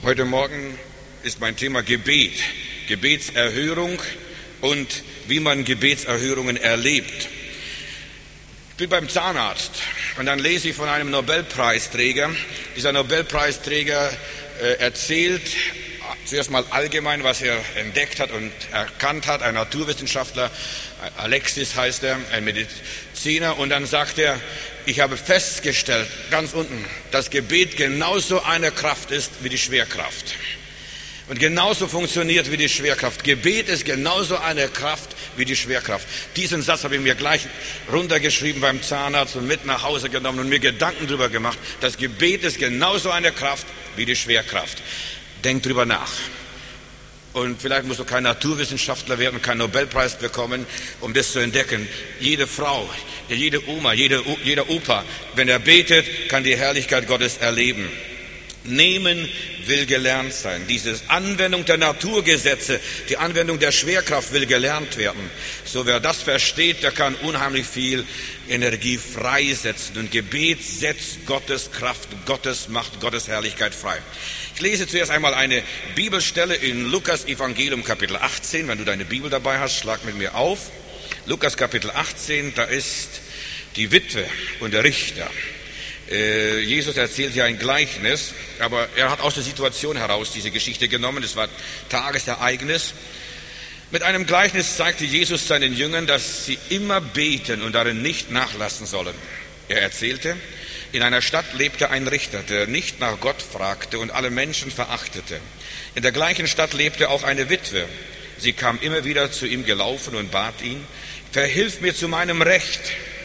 Heute Morgen ist mein Thema Gebet, Gebetserhörung und wie man Gebetserhörungen erlebt. Ich bin beim Zahnarzt und dann lese ich von einem Nobelpreisträger. Dieser Nobelpreisträger erzählt zuerst mal allgemein, was er entdeckt hat und erkannt hat. Ein Naturwissenschaftler, Alexis heißt er, ein Mediziner. Und dann sagt er, ich habe festgestellt, ganz unten, dass Gebet genauso eine Kraft ist wie die Schwerkraft. Und genauso funktioniert wie die Schwerkraft. Gebet ist genauso eine Kraft wie die Schwerkraft. Diesen Satz habe ich mir gleich runtergeschrieben beim Zahnarzt und mit nach Hause genommen und mir Gedanken darüber gemacht. Das Gebet ist genauso eine Kraft wie die Schwerkraft. Denk drüber nach. Und vielleicht musst du kein Naturwissenschaftler werden, keinen Nobelpreis bekommen, um das zu entdecken. Jede Frau, jede Oma, jeder Opa, wenn er betet, kann die Herrlichkeit Gottes erleben. Nehmen will gelernt sein. Diese Anwendung der Naturgesetze, die Anwendung der Schwerkraft will gelernt werden. So wer das versteht, der kann unheimlich viel Energie freisetzen. Und Gebet setzt Gottes Kraft, Gottes Macht, Gottes Herrlichkeit frei. Ich lese zuerst einmal eine Bibelstelle in Lukas Evangelium Kapitel 18. Wenn du deine Bibel dabei hast, schlag mit mir auf. Lukas Kapitel 18, da ist die Witwe und der Richter. Jesus erzählt hier ein Gleichnis, aber er hat aus der Situation heraus diese Geschichte genommen. Es war Tagesereignis. Mit einem Gleichnis zeigte Jesus seinen Jüngern, dass sie immer beten und darin nicht nachlassen sollen. Er erzählte, in einer Stadt lebte ein Richter, der nicht nach Gott fragte und alle Menschen verachtete. In der gleichen Stadt lebte auch eine Witwe. Sie kam immer wieder zu ihm gelaufen und bat ihn, verhilf mir zu meinem Recht.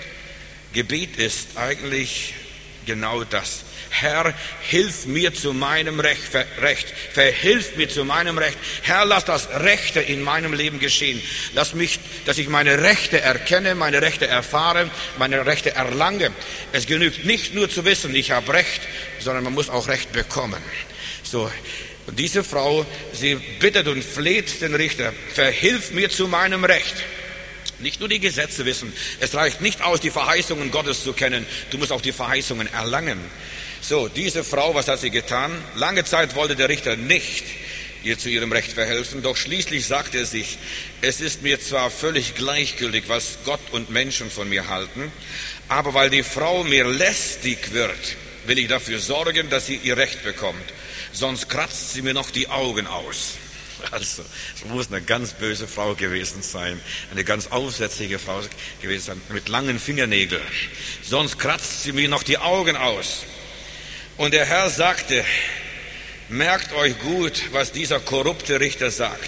Gebet ist eigentlich genau das. Herr, hilf mir zu meinem Recht, verhilf mir zu meinem Recht. Herr, lass das Rechte in meinem Leben geschehen. Lass mich, dass ich meine Rechte erkenne, meine Rechte erfahre, meine Rechte erlange. Es genügt nicht nur zu wissen, ich habe Recht, sondern man muss auch Recht bekommen. So, und diese Frau, sie bittet und fleht den Richter, verhilf mir zu meinem Recht. Nicht nur die Gesetze wissen, es reicht nicht aus, die Verheißungen Gottes zu kennen, du musst auch die Verheißungen erlangen. So, diese Frau, was hat sie getan? Lange Zeit wollte der Richter nicht ihr zu ihrem Recht verhelfen, doch schließlich sagte er sich, es ist mir zwar völlig gleichgültig, was Gott und Menschen von mir halten, aber weil die Frau mir lästig wird, will ich dafür sorgen, dass sie ihr Recht bekommt, sonst kratzt sie mir noch die Augen aus. Also, es muss eine ganz böse Frau gewesen sein, eine ganz aufsätzliche Frau gewesen sein, mit langen Fingernägeln. Sonst kratzt sie mir noch die Augen aus. Und der Herr sagte, merkt euch gut, was dieser korrupte Richter sagt.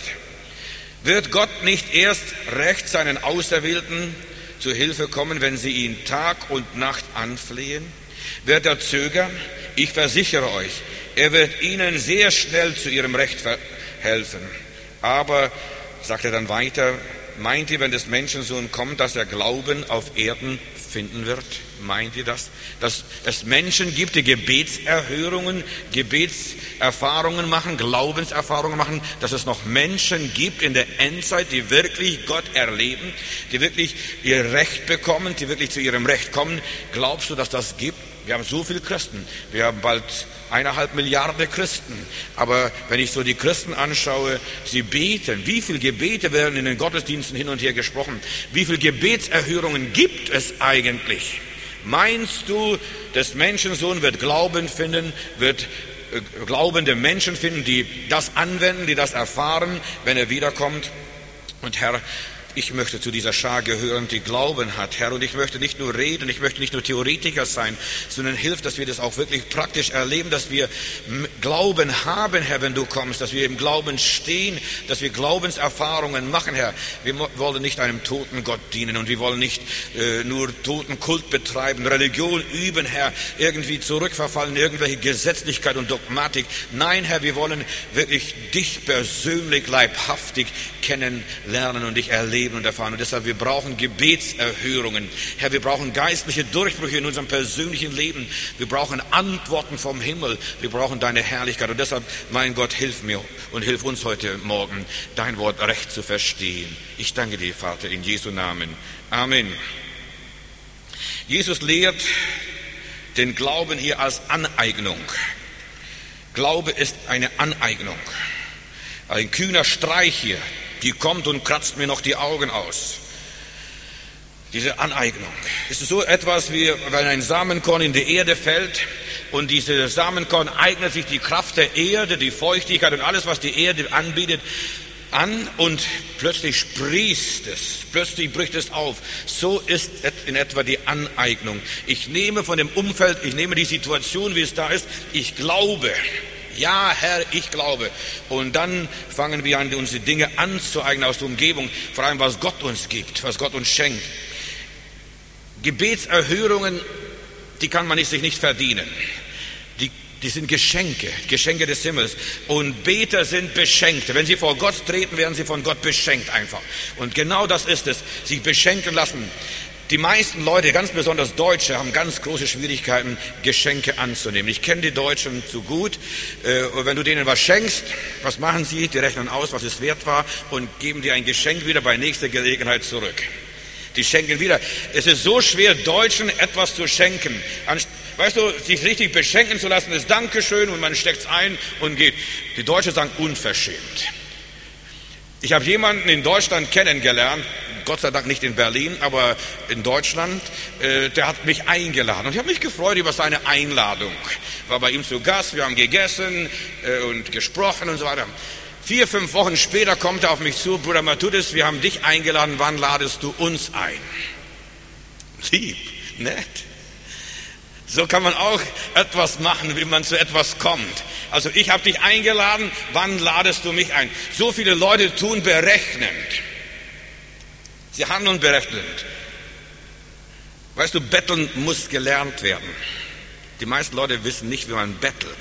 Wird Gott nicht erst recht seinen Auserwählten zu Hilfe kommen, wenn sie ihn Tag und Nacht anflehen? Wird er zögern? Ich versichere euch, er wird ihnen sehr schnell zu ihrem Recht helfen. Aber, sagt er dann weiter, meint ihr, wenn des Menschensohn kommt, dass er Glauben auf Erden finden wird? Meint ihr das? Dass es Menschen gibt, die Gebetserhörungen, Gebetserfahrungen machen, Glaubenserfahrungen machen, dass es noch Menschen gibt in der Endzeit, die wirklich Gott erleben, die wirklich ihr Recht bekommen, die wirklich zu ihrem Recht kommen. Glaubst du, dass das gibt? Wir haben so viele Christen. Wir haben bald 1,5 Milliarden Christen. Aber wenn ich so die Christen anschaue, sie beten. Wie viele Gebete werden in den Gottesdiensten hin und her gesprochen? Wie viele Gebetserhörungen gibt es eigentlich? Meinst du, des Menschensohn wird Glauben finden, wird glaubende Menschen finden, die das anwenden, die das erfahren, wenn er wiederkommt? Und Herr, ich möchte zu dieser Schar gehören, die Glauben hat, Herr. Und ich möchte nicht nur reden, ich möchte nicht nur Theoretiker sein, sondern hilf, dass wir das auch wirklich praktisch erleben, dass wir Glauben haben, Herr, wenn du kommst, dass wir im Glauben stehen, dass wir Glaubenserfahrungen machen, Herr. Wir wollen nicht einem toten Gott dienen und wir wollen nicht nur toten Kult betreiben, Religion üben, Herr, irgendwie zurückverfallen in irgendwelche Gesetzlichkeit und Dogmatik. Nein, Herr, wir wollen wirklich dich persönlich, leibhaftig kennenlernen und dich erleben und erfahren. Und deshalb, wir brauchen Gebetserhörungen. Herr, wir brauchen geistliche Durchbrüche in unserem persönlichen Leben. Wir brauchen Antworten vom Himmel. Wir brauchen deine Herrlichkeit. Und deshalb, mein Gott, hilf mir und hilf uns heute Morgen, dein Wort recht zu verstehen. Ich danke dir, Vater, in Jesu Namen. Amen. Jesus lehrt den Glauben hier als Aneignung. Glaube ist eine Aneignung. Ein kühner Streich hier, die kommt und kratzt mir noch die Augen aus. Diese Aneignung. Es ist so etwas wie, wenn ein Samenkorn in die Erde fällt und dieses Samenkorn eignet sich die Kraft der Erde, die Feuchtigkeit und alles, was die Erde anbietet, an und plötzlich sprießt es, plötzlich bricht es auf. So ist in etwa die Aneignung. Ich nehme von dem Umfeld, ich nehme die Situation, wie es da ist, ich glaube. Ja, Herr, ich glaube. Und dann fangen wir an, uns die Dinge anzueignen aus der Umgebung, vor allem was Gott uns gibt, was Gott uns schenkt. Gebetserhörungen, die kann man sich nicht verdienen. Die sind Geschenke des Himmels. Und Beter sind Beschenkte. Wenn sie vor Gott treten, werden sie von Gott beschenkt einfach. Und genau das ist es, sich beschenken lassen. Die meisten Leute, ganz besonders Deutsche, haben ganz große Schwierigkeiten, Geschenke anzunehmen. Ich kenne die Deutschen zu gut. Und wenn du denen was schenkst, was machen sie? Die rechnen aus, was es wert war und geben dir ein Geschenk wieder bei nächster Gelegenheit zurück. Die schenken wieder. Es ist so schwer, Deutschen etwas zu schenken. Weißt du, sich richtig beschenken zu lassen, ist Dankeschön und man steckt es ein und geht. Die Deutschen sagen unverschämt. Ich habe jemanden in Deutschland kennengelernt, Gott sei Dank nicht in Berlin, aber in Deutschland, der hat mich eingeladen. Und ich habe mich gefreut über seine Einladung. War bei ihm zu Gast, wir haben gegessen und gesprochen und so weiter. 4, 5 Wochen später kommt er auf mich zu, Bruder Matthäus, wir haben dich eingeladen, wann ladest du uns ein? Lieb, nett. So kann man auch etwas machen, wie man zu etwas kommt. Also ich habe dich eingeladen, wann ladest du mich ein? So viele Leute tun berechnend. Sie handeln berechnend. Weißt du, betteln muss gelernt werden. Die meisten Leute wissen nicht, wie man bettelt.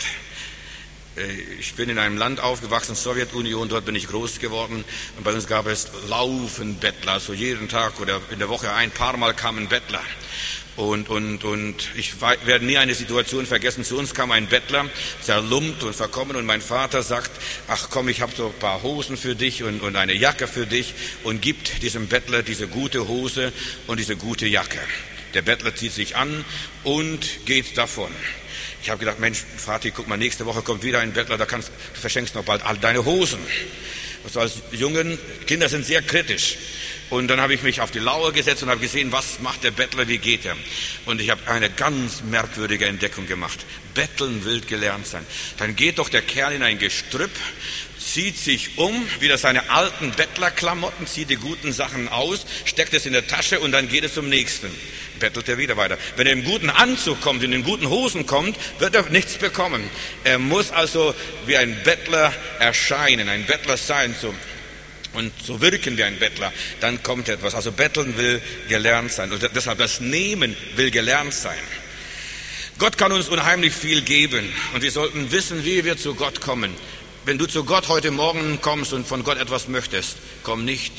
Ich bin in einem Land aufgewachsen, Sowjetunion, dort bin ich groß geworden. Und bei uns gab es laufend Bettler, also jeden Tag oder in der Woche ein paar Mal kamen Bettler. Und ich werde nie eine Situation vergessen, zu uns kam ein Bettler, zerlumpt und verkommen und mein Vater sagt, ach komm, ich habe so ein paar Hosen für dich und eine Jacke für dich und gibt diesem Bettler diese gute Hose und diese gute Jacke. Der Bettler zieht sich an und geht davon. Ich habe gedacht, Mensch, Vati, guck mal, nächste Woche kommt wieder ein Bettler, du verschenkst noch bald all deine Hosen. Also als Jungen, Kinder sind sehr kritisch. Und dann habe ich mich auf die Lauer gesetzt und habe gesehen, was macht der Bettler, wie geht er. Und ich habe eine ganz merkwürdige Entdeckung gemacht. Betteln will gelernt sein. Dann geht doch der Kerl in ein Gestrüpp, zieht sich um, wieder seine alten Bettlerklamotten, zieht die guten Sachen aus, steckt es in der Tasche und dann geht es zum nächsten. Bettelt er wieder weiter. Wenn er im guten Anzug kommt, in den guten Hosen kommt, wird er nichts bekommen. Er muss also wie ein Bettler erscheinen, ein Bettler sein, und so wirken wie ein Bettler, dann kommt etwas. Also betteln will gelernt sein. Und deshalb das Nehmen will gelernt sein. Gott kann uns unheimlich viel geben. Und wir sollten wissen, wie wir zu Gott kommen. Wenn du zu Gott heute Morgen kommst und von Gott etwas möchtest, komm nicht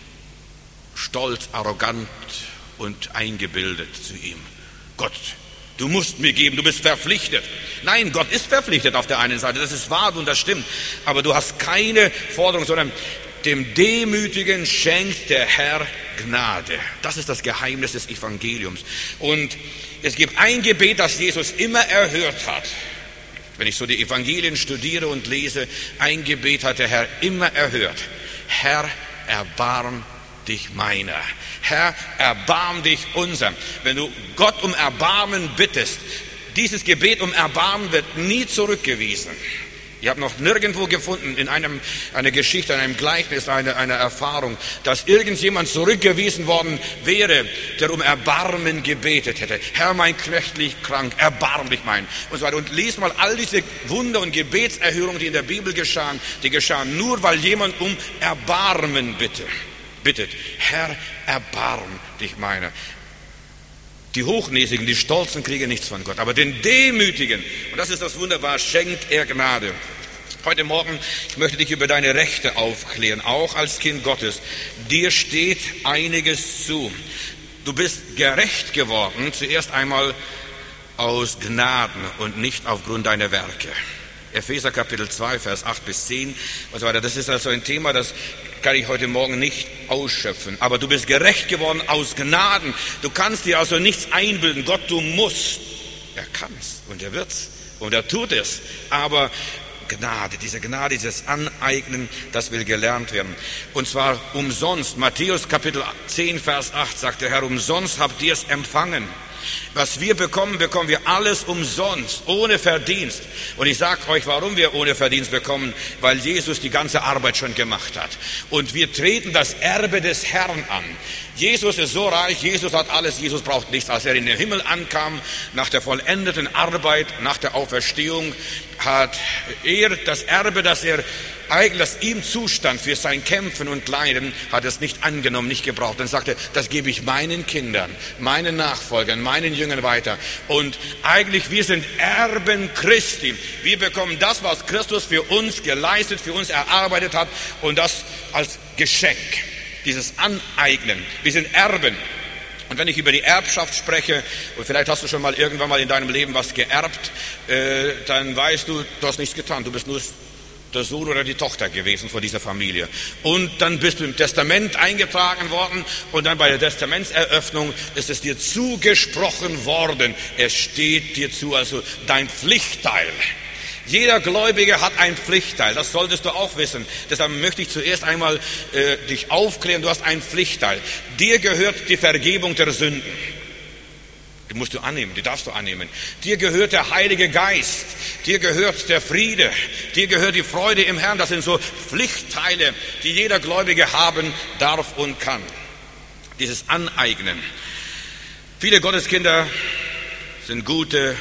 stolz, arrogant und eingebildet zu ihm. Gott, du musst mir geben, du bist verpflichtet. Nein, Gott ist verpflichtet auf der einen Seite, das ist wahr und das stimmt. Aber du hast keine Forderung, sondern dem Demütigen schenkt der Herr Gnade. Das ist das Geheimnis des Evangeliums. Und es gibt ein Gebet, das Jesus immer erhört hat. Wenn ich so die Evangelien studiere und lese, ein Gebet hat der Herr immer erhört. Herr, erbarm dich meiner. Herr, erbarm dich unser. Wenn du Gott um Erbarmen bittest, dieses Gebet um Erbarmen wird nie zurückgewiesen. Ich habe noch nirgendwo gefunden, in einer Geschichte, in einem Gleichnis, einer Erfahrung, dass irgendjemand zurückgewiesen worden wäre, der um Erbarmen gebetet hätte. Herr, mein Knecht liegt krank, erbarm dich mein. Und so weiter. Und lies mal all diese Wunder und Gebetserhörungen, die in der Bibel geschahen, die geschahen nur, weil jemand um Erbarmen bittet. Herr, erbarm dich meiner. Die Hochnäsigen, die Stolzen kriegen nichts von Gott, aber den Demütigen, und das ist das Wunderbare, schenkt er Gnade. Heute Morgen, ich möchte dich über deine Rechte aufklären, auch als Kind Gottes. Dir steht einiges zu. Du bist gerecht geworden, zuerst einmal aus Gnaden und nicht aufgrund deiner Werke. Epheser Kapitel 2, Vers 8 bis 10 und so weiter. Das ist also ein Thema, das kann ich heute Morgen nicht ausschöpfen. Aber du bist gerecht geworden aus Gnaden. Du kannst dir also nichts einbilden. Gott, du musst. Er kann's und er wird's. Und er tut es. Aber Gnade, dieses Aneignen, das will gelernt werden. Und zwar umsonst. Matthäus Kapitel 10, Vers 8 sagt der Herr, umsonst habt ihr es empfangen. Was wir bekommen, bekommen wir alles umsonst, ohne Verdienst. Und ich sage euch, warum wir ohne Verdienst bekommen, weil Jesus die ganze Arbeit schon gemacht hat. Und wir treten das Erbe des Herrn an. Jesus ist so reich, Jesus hat alles, Jesus braucht nichts. Als er in den Himmel ankam, nach der vollendeten Arbeit, nach der Auferstehung, hat er das Erbe, das ihm zustand für sein Kämpfen und Leiden, hat es nicht angenommen, nicht gebraucht. Dann sagte er, das gebe ich meinen Kindern, meinen Nachfolgern, meinen Jüngern weiter. Und eigentlich, wir sind Erben Christi. Wir bekommen das, was Christus für uns geleistet, für uns erarbeitet hat, und das als Geschenk. Dieses Aneignen. Wir sind Erben. Und wenn ich über die Erbschaft spreche, und vielleicht hast du schon mal irgendwann mal in deinem Leben was geerbt, dann weißt du, du hast nichts getan. Du bist nur der Sohn oder die Tochter gewesen von dieser Familie. Und dann bist du im Testament eingetragen worden, und dann bei der Testamentseröffnung ist es dir zugesprochen worden. Es steht dir zu, also dein Pflichtteil. Jeder Gläubige hat ein Pflichtteil, das solltest du auch wissen. Deshalb möchte ich zuerst einmal dich aufklären, du hast ein Pflichtteil. Dir gehört die Vergebung der Sünden. Die musst du annehmen, die darfst du annehmen. Dir gehört der Heilige Geist, dir gehört der Friede, dir gehört die Freude im Herrn. Das sind so Pflichtteile, die jeder Gläubige haben darf und kann. Dieses Aneignen. Viele Gotteskinder sind gute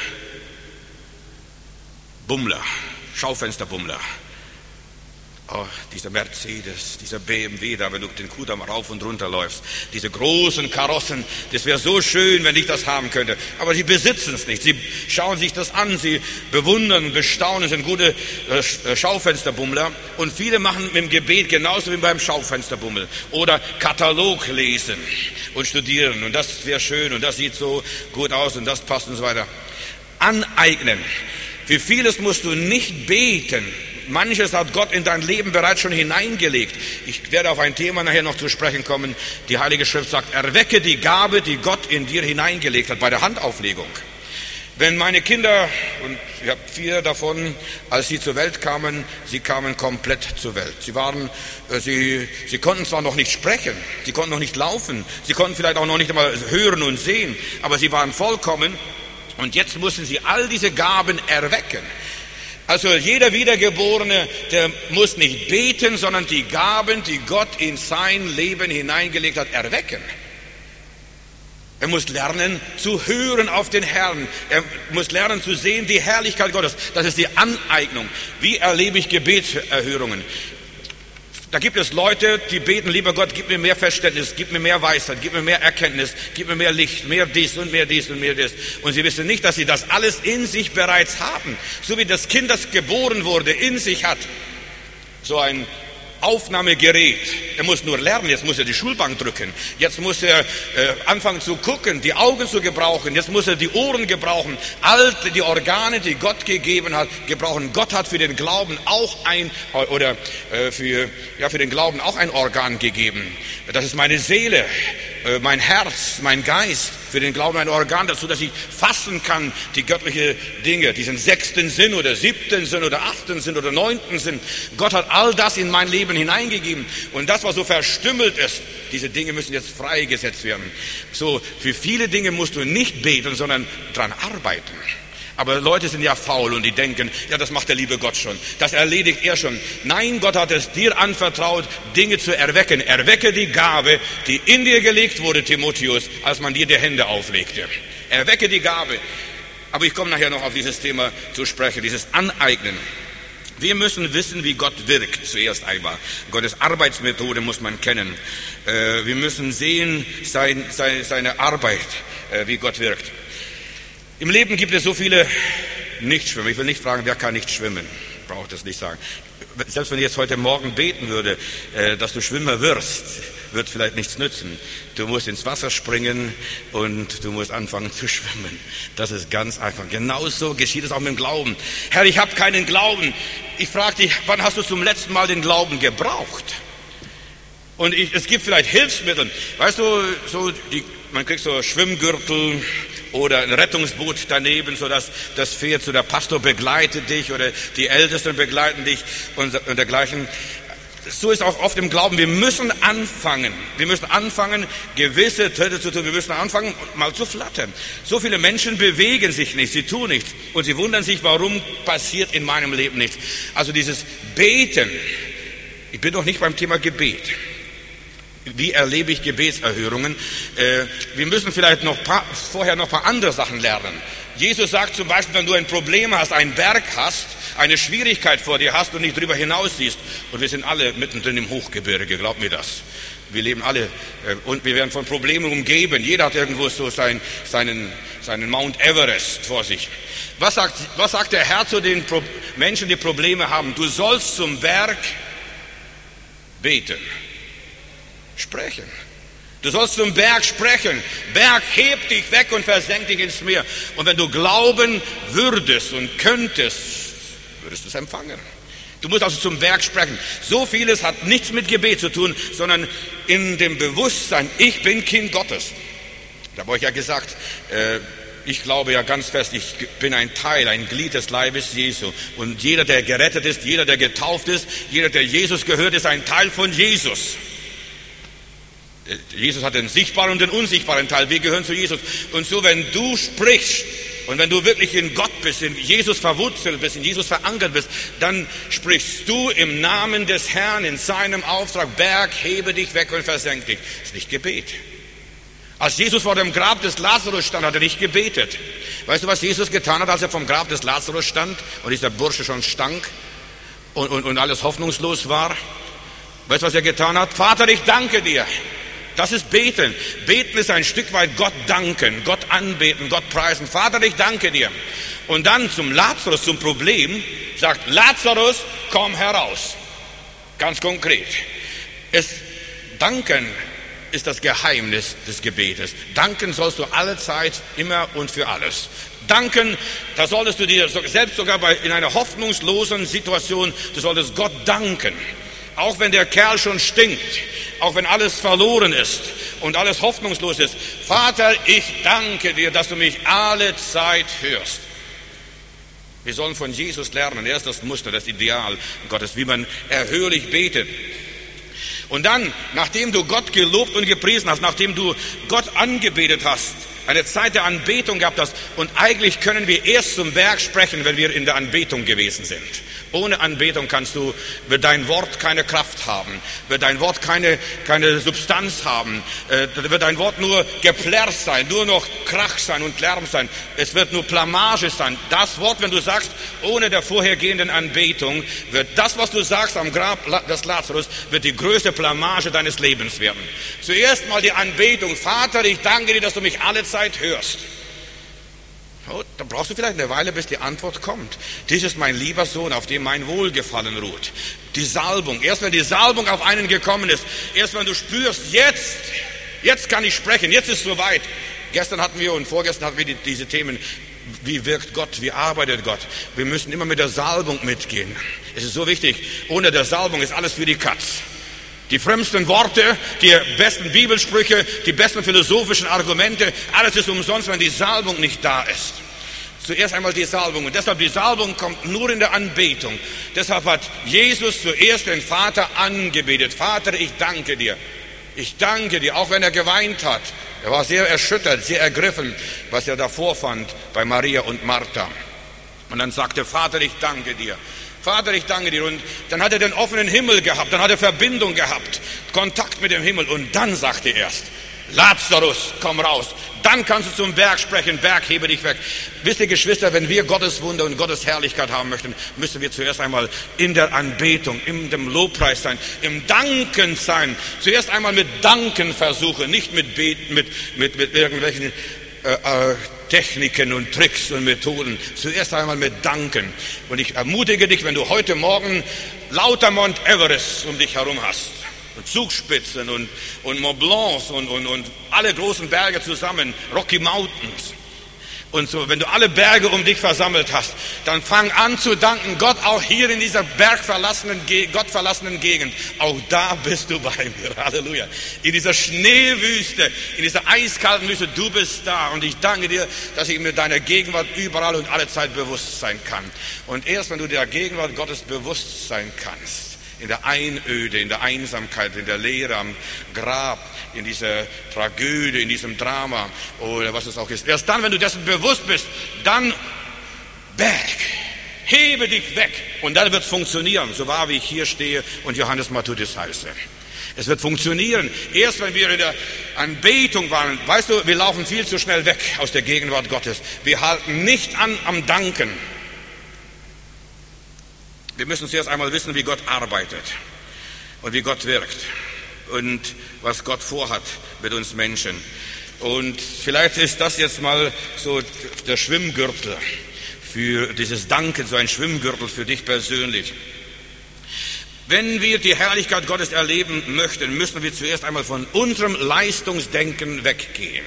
Bummler, Schaufensterbummler. Oh, dieser Mercedes, dieser BMW da, wenn du den Kudamm rauf und runter läufst, diese großen Karossen, das wäre so schön, wenn ich das haben könnte. Aber sie besitzen es nicht. Sie schauen sich das an, sie bewundern, bestaunen, sind gute Schaufensterbummler. Und viele machen mit dem Gebet genauso wie beim Schaufensterbummel. Oder Katalog lesen und studieren. Und das wäre schön und das sieht so gut aus und das passt und so weiter. Aneignen. Für vieles musst du nicht beten. Manches hat Gott in dein Leben bereits schon hineingelegt. Ich werde auf ein Thema nachher noch zu sprechen kommen. Die Heilige Schrift sagt, erwecke die Gabe, die Gott in dir hineingelegt hat, bei der Handauflegung. Wenn meine Kinder, und ich habe 4 davon, als sie zur Welt kamen, sie kamen komplett zur Welt. Sie konnten zwar noch nicht sprechen, sie konnten noch nicht laufen, sie konnten vielleicht auch noch nicht einmal hören und sehen, aber sie waren vollkommen. Und jetzt müssen sie all diese Gaben erwecken. Also jeder Wiedergeborene, der muss nicht beten, sondern die Gaben, die Gott in sein Leben hineingelegt hat, erwecken. Er muss lernen zu hören auf den Herrn. Er muss lernen zu sehen die Herrlichkeit Gottes. Das ist die Aneignung. Wie erlebe ich Gebetserhörungen? Da gibt es Leute, die beten, lieber Gott, gib mir mehr Verständnis, gib mir mehr Weisheit, gib mir mehr Erkenntnis, gib mir mehr Licht, mehr dies und mehr dies und mehr das. Und sie wissen nicht, dass sie das alles in sich bereits haben. So wie das Kind, das geboren wurde, in sich hat. So ein Aufnahmegerät. Er muss nur lernen, jetzt muss er die Schulbank drücken. Jetzt muss er anfangen zu gucken, die Augen zu gebrauchen. Jetzt muss er die Ohren gebrauchen. All die Organe, die Gott gegeben hat, gebrauchen. Gott hat für den Glauben auch für den Glauben auch ein Organ gegeben. Das ist meine Seele, mein Herz, mein Geist. Für den Glauben ein Organ dazu, dass ich fassen kann, die göttlichen Dinge, diesen 6. Sinn oder 7. Sinn oder 8. Sinn oder 9. Sinn. Gott hat all das in mein Leben hineingegeben. Und das, was so verstümmelt ist, diese Dinge müssen jetzt freigesetzt werden. So, für viele Dinge musst du nicht beten, sondern dran arbeiten. Aber Leute sind ja faul und die denken, ja, das macht der liebe Gott schon. Das erledigt er schon. Nein, Gott hat es dir anvertraut, Dinge zu erwecken. Erwecke die Gabe, die in dir gelegt wurde, Timotheus, als man dir die Hände auflegte. Erwecke die Gabe. Aber ich komme nachher noch auf dieses Thema zu sprechen, dieses Aneignen. Wir müssen wissen, wie Gott wirkt, zuerst einmal. Gottes Arbeitsmethode muss man kennen. Wir müssen sehen, seine Arbeit, wie Gott wirkt. Im Leben gibt es so viele Nichtschwimmer. Ich will nicht fragen, wer kann nicht schwimmen. Braucht das nicht sagen. Selbst wenn ich jetzt heute Morgen beten würde, dass du Schwimmer wirst, wird vielleicht nichts nützen. Du musst ins Wasser springen und du musst anfangen zu schwimmen. Das ist ganz einfach. Genauso geschieht es auch mit dem Glauben. Herr, ich habe keinen Glauben. Ich frage dich, wann hast du zum letzten Mal den Glauben gebraucht? Und es gibt vielleicht Hilfsmittel. Weißt du, man kriegt so Schwimmgürtel, oder ein Rettungsboot daneben, sodass das Pferd, so der Pastor begleitet dich oder die Ältesten begleiten dich und dergleichen. So ist auch oft im Glauben. Wir müssen anfangen, gewisse Tritte zu tun. Wir müssen anfangen, mal zu flattern. So viele Menschen bewegen sich nicht, sie tun nichts. Und sie wundern sich, warum passiert in meinem Leben nichts. Also dieses Beten. Ich bin noch nicht beim Thema Gebet. Wie erlebe ich Gebetserhörungen? Wir müssen vielleicht vorher noch ein paar andere Sachen lernen. Jesus sagt zum Beispiel, wenn du ein Problem hast, einen Berg hast, eine Schwierigkeit vor dir hast und nicht drüber hinaus siehst, und wir sind alle mittendrin im Hochgebirge, glaub mir das. Wir leben alle und wir werden von Problemen umgeben. Jeder hat irgendwo so seinen Mount Everest vor sich. Was sagt der Herr zu den Menschen, die Probleme haben? Du sollst zum Berg beten, sprechen. Du sollst zum Berg sprechen. Berg, heb dich weg und versenk dich ins Meer. Und wenn du glauben würdest und könntest, würdest du es empfangen. Du musst also zum Berg sprechen. So vieles hat nichts mit Gebet zu tun, sondern in dem Bewusstsein, ich bin Kind Gottes. Da habe ich ja gesagt, ich glaube ja ganz fest, ich bin ein Teil, ein Glied des Leibes Jesu. Und jeder, der gerettet ist, jeder, der getauft ist, jeder, der Jesus gehört, ist ein Teil von Jesus. Jesus hat den sichtbaren und den unsichtbaren Teil. Wir gehören zu Jesus. Und so, wenn du sprichst und wenn du wirklich in Gott bist, in Jesus verwurzelt bist, in Jesus verankert bist, dann sprichst du im Namen des Herrn in seinem Auftrag, Berg, hebe dich weg und versenk dich. Das ist nicht Gebet. Als Jesus vor dem Grab des Lazarus stand, hat er nicht gebetet. Weißt du, was Jesus getan hat, als er vom Grab des Lazarus stand und dieser Bursche schon stank und alles hoffnungslos war? Weißt du, was er getan hat? Vater, ich danke dir. Das ist Beten. Beten ist ein Stück weit Gott danken, Gott anbeten, Gott preisen. Vater, ich danke dir. Und dann zum Lazarus, zum Problem, sagt Lazarus, komm heraus. Ganz konkret. Danken ist das Geheimnis des Gebetes. Danken sollst du alle Zeit, immer und für alles. Danken, da solltest du dir selbst sogar in einer hoffnungslosen Situation, du solltest Gott danken. Auch wenn der Kerl schon stinkt, auch wenn alles verloren ist und alles hoffnungslos ist. Vater, ich danke dir, dass du mich alle Zeit hörst. Wir sollen von Jesus lernen. Er ist das Muster, das Ideal Gottes, wie man erhörlich betet. Und dann, nachdem du Gott gelobt und gepriesen hast, nachdem du Gott angebetet hast, eine Zeit der Anbetung gehabt hast, und eigentlich können wir erst zum Berg sprechen, wenn wir in der Anbetung gewesen sind. Ohne Anbetung wird dein Wort keine Kraft haben, wird dein Wort keine Substanz haben, wird dein Wort nur Geplärr sein, nur noch Krach sein und Lärm sein. Es wird nur Blamage sein. Das Wort, wenn du sagst, ohne der vorhergehenden Anbetung, wird das, was du sagst am Grab des Lazarus, wird die größte Blamage deines Lebens werden. Zuerst mal die Anbetung. Vater, ich danke dir, dass du mich alle Zeit hörst. Oh, da brauchst du vielleicht eine Weile, bis die Antwort kommt. Dies ist mein lieber Sohn, auf dem mein Wohlgefallen ruht. Die Salbung. Erst wenn die Salbung auf einen gekommen ist, erst wenn du spürst, jetzt kann ich sprechen, jetzt ist es soweit. Gestern hatten wir und vorgestern hatten wir diese Themen, wie wirkt Gott, wie arbeitet Gott. Wir müssen immer mit der Salbung mitgehen. Es ist so wichtig, ohne der Salbung ist alles für die Katz. Die frömmsten Worte, die besten Bibelsprüche, die besten philosophischen Argumente, alles ist umsonst, wenn die Salbung nicht da ist. Zuerst einmal die Salbung. Und deshalb, die Salbung kommt nur in der Anbetung. Deshalb hat Jesus zuerst den Vater angebetet. Vater, ich danke dir. Ich danke dir, auch wenn er geweint hat. Er war sehr erschüttert, sehr ergriffen, was er davor fand bei Maria und Martha. Und dann sagte, Vater, ich danke dir. Vater, ich danke dir. Und dann hat er den offenen Himmel gehabt, dann hat er Verbindung gehabt, Kontakt mit dem Himmel. Und dann sagte er erst, Lazarus, komm raus. Dann kannst du zum Berg sprechen, Berg, hebe dich weg. Wisst ihr, Geschwister, wenn wir Gottes Wunder und Gottes Herrlichkeit haben möchten, müssen wir zuerst einmal in der Anbetung, in dem Lobpreis sein, im Danken sein. Zuerst einmal mit Danken versuchen, nicht mit Beten, mit irgendwelchen Techniken und Tricks und Methoden. Zuerst einmal mit Danken. Und ich ermutige dich, wenn du heute Morgen lauter Mount Everest um dich herum hast, und Zugspitzen und Mont Blanc und alle großen Berge zusammen, Rocky Mountains, Und so, wenn du alle Berge um dich versammelt hast, dann fang an zu danken. Gott, auch hier in dieser gottverlassenen Gegend, auch da bist du bei mir. Halleluja. In dieser Schneewüste, in dieser eiskalten Wüste, du bist da. Und ich danke dir, dass ich mir deiner Gegenwart überall und alle Zeit bewusst sein kann. Und erst wenn du der Gegenwart Gottes bewusst sein kannst, in der Einöde, in der Einsamkeit, in der Leere am Grab, in dieser Tragödie, in diesem Drama oder was es auch ist. Erst dann, wenn du dessen bewusst bist, dann Berg, hebe dich weg und dann wird es funktionieren, so wahr wie ich hier stehe und Johannes Matthäus heiße. Es wird funktionieren. Erst wenn wir in der Anbetung waren, weißt du, wir laufen viel zu schnell weg aus der Gegenwart Gottes. Wir halten nicht an am Danken. Wir müssen zuerst einmal wissen, wie Gott arbeitet und wie Gott wirkt und was Gott vorhat mit uns Menschen. Und vielleicht ist das jetzt mal so der Schwimmgürtel für dieses Danken, so ein Schwimmgürtel für dich persönlich. Wenn wir die Herrlichkeit Gottes erleben möchten, müssen wir zuerst einmal von unserem Leistungsdenken weggehen.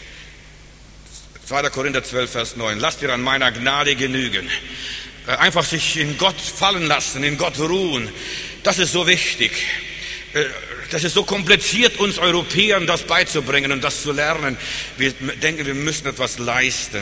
2. Korinther 12, Vers 9. Lasst dir an meiner Gnade genügen. Einfach sich in Gott fallen lassen, in Gott ruhen. Das ist so wichtig. Das ist so kompliziert, uns Europäern das beizubringen und das zu lernen. Wir denken, wir müssen etwas leisten.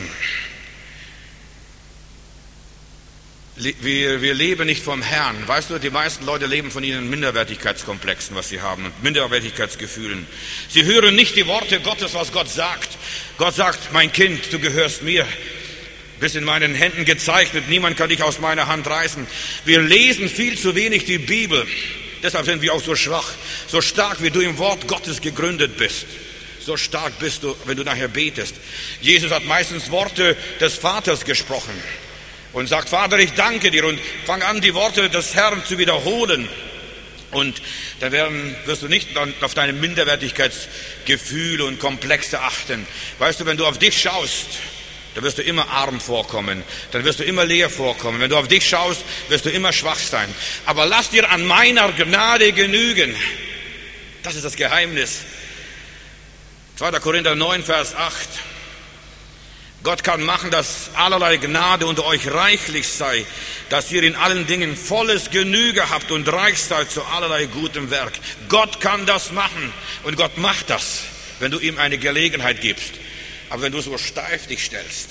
Wir leben nicht vom Herrn. Weißt du, die meisten Leute leben von ihren Minderwertigkeitskomplexen, was sie haben, und Minderwertigkeitsgefühlen. Sie hören nicht die Worte Gottes, was Gott sagt. Gott sagt, mein Kind, du gehörst mir. Bist in meinen Händen gezeichnet, niemand kann dich aus meiner Hand reißen. Wir lesen viel zu wenig die Bibel. Deshalb sind wir auch so schwach. So stark, wie du im Wort Gottes gegründet bist. So stark bist du, wenn du nachher betest. Jesus hat meistens Worte des Vaters gesprochen und sagt, Vater, ich danke dir, und fang an, die Worte des Herrn zu wiederholen. Und dann wirst du nicht auf deine Minderwertigkeitsgefühle und Komplexe achten. Weißt du, wenn du auf dich schaust, dann wirst du immer arm vorkommen, dann wirst du immer leer vorkommen. Wenn du auf dich schaust, wirst du immer schwach sein. Aber lass dir an meiner Gnade genügen. Das ist das Geheimnis. 2. Korinther 9, Vers 8. Gott kann machen, dass allerlei Gnade unter euch reichlich sei, dass ihr in allen Dingen volles Genüge habt und reich seid zu allerlei gutem Werk. Gott kann das machen und Gott macht das, wenn du ihm eine Gelegenheit gibst. Aber wenn du so steif dich stellst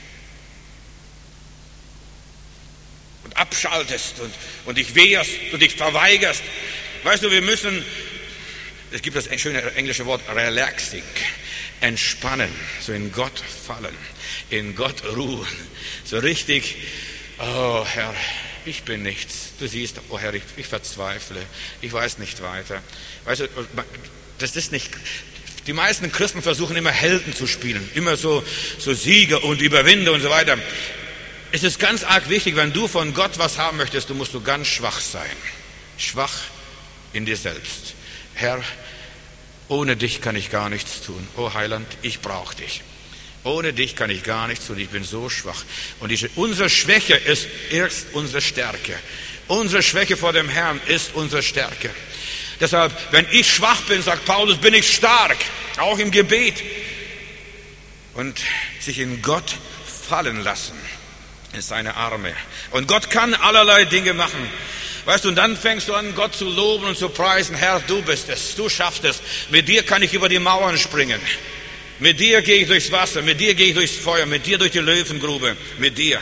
und abschaltest und dich wehrst und dich verweigerst, weißt du, es gibt das schöne englische Wort relaxing, entspannen, so in Gott fallen, in Gott ruhen, so richtig, oh Herr, ich bin nichts, du siehst, oh Herr, ich verzweifle, ich weiß nicht weiter. Weißt du, das ist nicht... Die meisten Christen versuchen immer Helden zu spielen, immer so Sieger und Überwinder und so weiter. Es ist ganz arg wichtig, wenn du von Gott was haben möchtest, musst du ganz schwach sein. Schwach in dir selbst. Herr, ohne dich kann ich gar nichts tun. Oh Heiland, ich brauche dich. Ohne dich kann ich gar nichts tun, ich bin so schwach. Und unsere Schwäche ist erst unsere Stärke. Unsere Schwäche vor dem Herrn ist unsere Stärke. Deshalb, wenn ich schwach bin, sagt Paulus, bin ich stark, auch im Gebet. Und sich in Gott fallen lassen, in seine Arme. Und Gott kann allerlei Dinge machen. Weißt du, und dann fängst du an, Gott zu loben und zu preisen. Herr, du bist es, du schaffst es. Mit dir kann ich über die Mauern springen. Mit dir gehe ich durchs Wasser, mit dir gehe ich durchs Feuer, mit dir durch die Löwengrube, mit dir.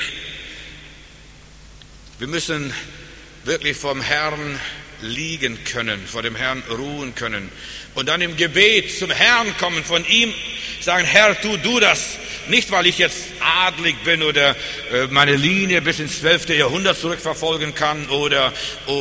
Wir müssen wirklich vom Herrn liegen können, vor dem Herrn ruhen können und dann im Gebet zum Herrn kommen, von ihm sagen, Herr, tu das. Nicht, weil ich jetzt adlig bin oder meine Linie bis ins 12. Jahrhundert zurückverfolgen kann oder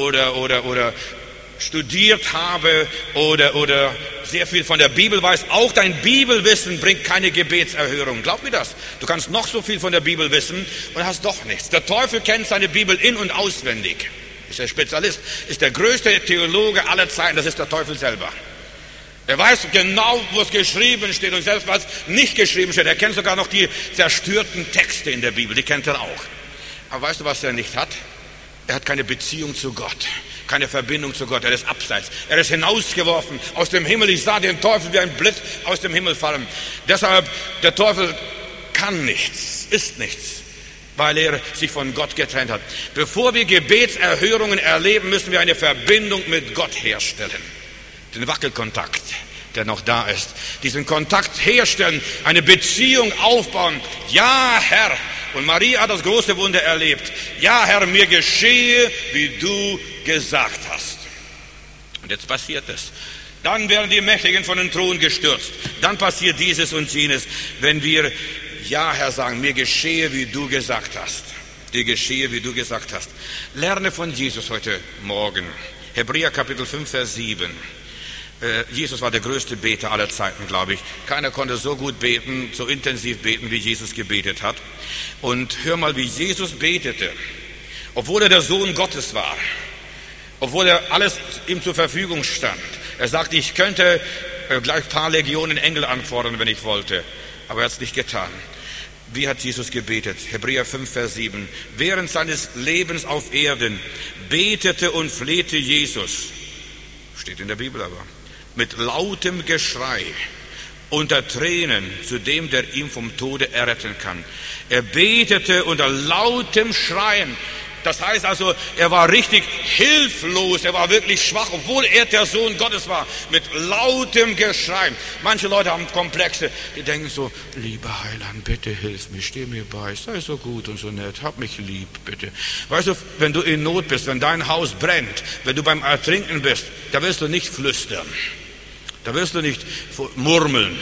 studiert habe oder sehr viel von der Bibel weiß. Auch dein Bibelwissen bringt keine Gebetserhörung. Glaub mir das. Du kannst noch so viel von der Bibel wissen und hast doch nichts. Der Teufel kennt seine Bibel in- und auswendig. Ist der Spezialist, ist der größte Theologe aller Zeiten, das ist der Teufel selber. Er weiß genau, wo es geschrieben steht, und selbst was nicht geschrieben steht, er kennt sogar noch die zerstörten Texte in der Bibel, die kennt er auch. Aber weißt du, was er nicht hat? Er hat keine Beziehung zu Gott, keine Verbindung zu Gott, er ist abseits, er ist hinausgeworfen aus dem Himmel. Ich sah den Teufel wie ein Blitz aus dem Himmel fallen. Deshalb, der Teufel kann nichts, ist nichts, weil er sich von Gott getrennt hat. Bevor wir Gebetserhörungen erleben, müssen wir eine Verbindung mit Gott herstellen. Den Wackelkontakt, der noch da ist. Diesen Kontakt herstellen, eine Beziehung aufbauen. Ja, Herr. Und Maria hat das große Wunder erlebt. Ja, Herr, mir geschehe, wie du gesagt hast. Und jetzt passiert es. Dann werden die Mächtigen von den Thron gestürzt. Dann passiert dieses und jenes, wenn wir ja, Herr, sagen, mir geschehe, wie du gesagt hast. Dir geschehe, wie du gesagt hast. Lerne von Jesus heute Morgen. Hebräer Kapitel 5, Vers 7. Jesus war der größte Beter aller Zeiten, glaube ich. Keiner konnte so gut beten, so intensiv beten, wie Jesus gebetet hat. Und hör mal, wie Jesus betete. Obwohl er der Sohn Gottes war. Obwohl er alles ihm zur Verfügung stand. Er sagte, ich könnte gleich ein paar Legionen Engel anfordern, wenn ich wollte. Aber er hat es nicht getan. Wie hat Jesus gebetet? Hebräer 5, Vers 7. Während seines Lebens auf Erden betete und flehte Jesus, steht in der Bibel aber, mit lautem Geschrei, unter Tränen zu dem, der ihn vom Tode erretten kann. Er betete unter lautem Schreien. Das heißt also, er war richtig hilflos, er war wirklich schwach, obwohl er der Sohn Gottes war, mit lautem Geschrei. Manche Leute haben Komplexe, die denken so, lieber Heiland, bitte hilf mir, steh mir bei, sei so gut und so nett, hab mich lieb, bitte. Weißt du, wenn du in Not bist, wenn dein Haus brennt, wenn du beim Ertrinken bist, da wirst du nicht flüstern, da wirst du nicht murmeln.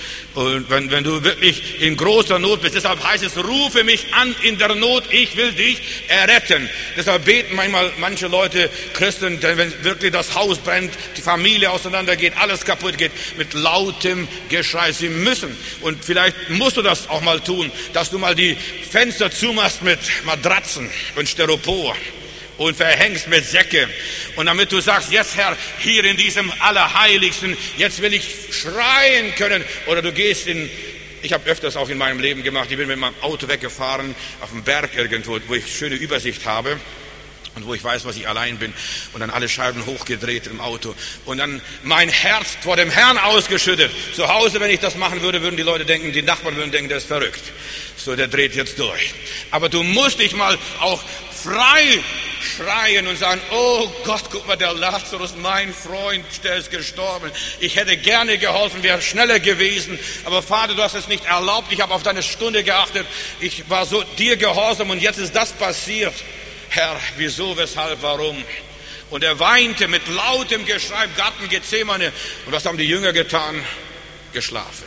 Und wenn du wirklich in großer Not bist, deshalb heißt es, rufe mich an in der Not, ich will dich erretten. Deshalb beten manchmal manche Leute, Christen, wenn wirklich das Haus brennt, die Familie auseinandergeht, alles kaputt geht, mit lautem Geschrei. Sie müssen, und vielleicht musst du das auch mal tun, dass du mal die Fenster zumachst mit Matratzen und Styropor und verhängst mit Säcke. Und damit du sagst, jetzt Herr, hier in diesem Allerheiligsten, jetzt will ich schreien können. Oder du gehst ich habe öfters auch in meinem Leben gemacht, ich bin mit meinem Auto weggefahren, auf dem Berg irgendwo, wo ich schöne Übersicht habe. Und wo ich weiß, was ich allein bin. Und dann alle Scheiben hochgedreht im Auto. Und dann mein Herz vor dem Herrn ausgeschüttet. Zu Hause, wenn ich das machen würde, würden die Leute denken, die Nachbarn würden denken, der ist verrückt. So, der dreht jetzt durch. Aber du musst dich mal auch frei schreien und sagen, oh Gott, guck mal, der Lazarus, mein Freund, der ist gestorben. Ich hätte gerne geholfen, wäre schneller gewesen. Aber Vater, du hast es nicht erlaubt. Ich habe auf deine Stunde geachtet. Ich war so dir gehorsam und jetzt ist das passiert. Herr, wieso, weshalb, warum? Und er weinte mit lautem Geschrei im Garten Gethsemane. Und was haben die Jünger getan? Geschlafen.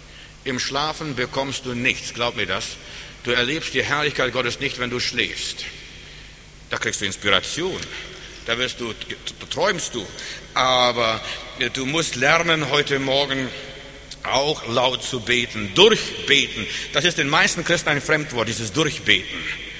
Im Schlafen bekommst du nichts, glaub mir das. Du erlebst die Herrlichkeit Gottes nicht, wenn du schläfst. Da kriegst du Inspiration, da träumst du. Aber du musst lernen, heute Morgen auch laut zu beten, durchbeten. Das ist den meisten Christen ein Fremdwort, dieses Durchbeten.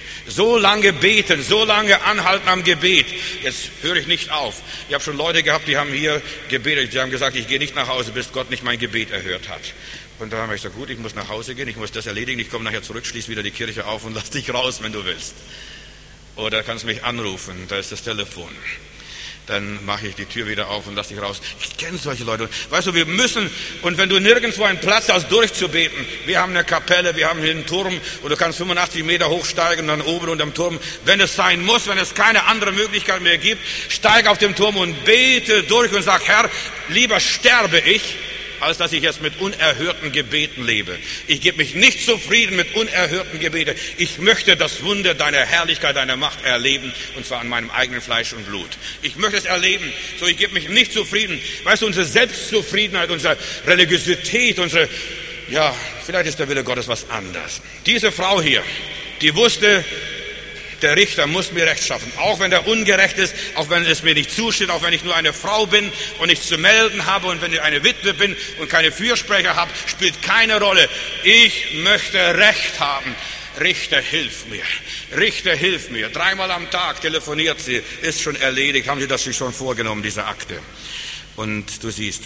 So lange beten, so lange anhalten am Gebet. Jetzt höre ich nicht auf. Ich habe schon Leute gehabt, die haben hier gebetet. Die haben gesagt, ich gehe nicht nach Hause, bis Gott nicht mein Gebet erhört hat. Und da habe ich gesagt, gut, ich muss nach Hause gehen, ich muss das erledigen. Ich komme nachher zurück, schließe wieder die Kirche auf und lass dich raus, wenn du willst. Oder kannst mich anrufen, da ist das Telefon. Dann mache ich die Tür wieder auf und lass dich raus. Ich kenne solche Leute. Weißt du, wir müssen, und wenn du nirgendwo einen Platz hast, durchzubeten. Wir haben eine Kapelle, wir haben hier einen Turm und du kannst 85 Meter hochsteigen und dann oben unterm Turm. Wenn es sein muss, wenn es keine andere Möglichkeit mehr gibt, steig auf den Turm und bete durch und sag, Herr, lieber sterbe ich, als dass ich jetzt mit unerhörten Gebeten lebe. Ich gebe mich nicht zufrieden mit unerhörten Gebeten. Ich möchte das Wunder deiner Herrlichkeit, deiner Macht erleben, und zwar an meinem eigenen Fleisch und Blut. Ich möchte es erleben, so ich gebe mich nicht zufrieden. Weißt du, unsere Selbstzufriedenheit, unsere Religiosität, vielleicht ist der Wille Gottes was anderes. Diese Frau hier, die wusste, der Richter muss mir Recht schaffen, auch wenn er ungerecht ist, auch wenn es mir nicht zusteht, auch wenn ich nur eine Frau bin und nichts zu melden habe und wenn ich eine Witwe bin und keine Fürsprecher habe, spielt keine Rolle. Ich möchte Recht haben. Richter, hilf mir. Richter, hilf mir. 3-mal am Tag telefoniert sie, ist schon erledigt, haben sie das sich schon vorgenommen, diese Akte. Und du siehst,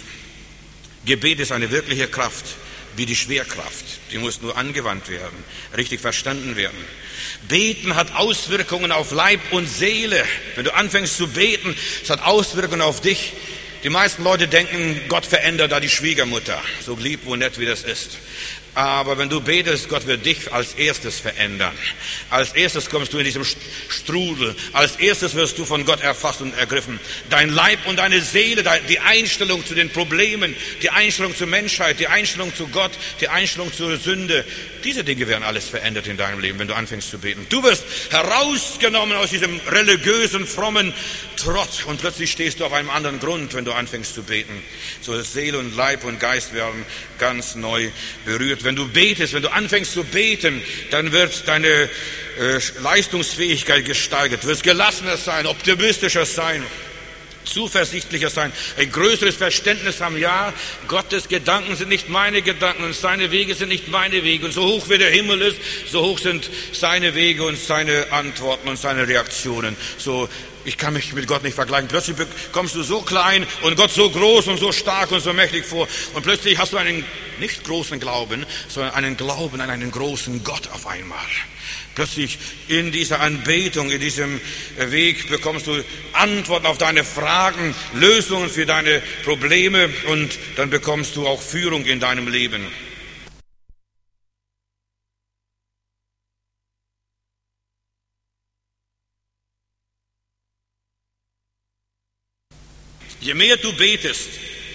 Gebet ist eine wirkliche Kraft, wie die Schwerkraft. Die muss nur angewandt werden, richtig verstanden werden. Beten hat Auswirkungen auf Leib und Seele. Wenn du anfängst zu beten, es hat Auswirkungen auf dich. Die meisten Leute denken, Gott verändert da die Schwiegermutter, so lieb und nett wie das ist. Aber wenn du betest, Gott wird dich als erstes verändern. Als erstes kommst du in diesem Strudel. Als erstes wirst du von Gott erfasst und ergriffen. Dein Leib und deine Seele, die Einstellung zu den Problemen, die Einstellung zur Menschheit, die Einstellung zu Gott, die Einstellung zur Sünde. Diese Dinge werden alles verändert in deinem Leben, wenn du anfängst zu beten. Du wirst herausgenommen aus diesem religiösen, frommen Trott und plötzlich stehst du auf einem anderen Grund, wenn du anfängst zu beten. So Seele und Leib und Geist werden ganz neu berührt. Wenn du betest, wenn du anfängst zu beten, dann wird deine Leistungsfähigkeit gesteigert, du wirst gelassener sein, optimistischer sein, zuversichtlicher sein, ein größeres Verständnis haben. Ja, Gottes Gedanken sind nicht meine Gedanken und seine Wege sind nicht meine Wege. Und so hoch wie der Himmel ist, so hoch sind seine Wege und seine Antworten und seine Reaktionen. So, ich kann mich mit Gott nicht vergleichen. Plötzlich kommst du so klein und Gott so groß und so stark und so mächtig vor. Und plötzlich hast du einen nicht großen Glauben, sondern einen Glauben an einen großen Gott auf einmal. Plötzlich in dieser Anbetung, in diesem Weg bekommst du Antworten auf deine Fragen, Lösungen für deine Probleme und dann bekommst du auch Führung in deinem Leben. Je mehr du betest,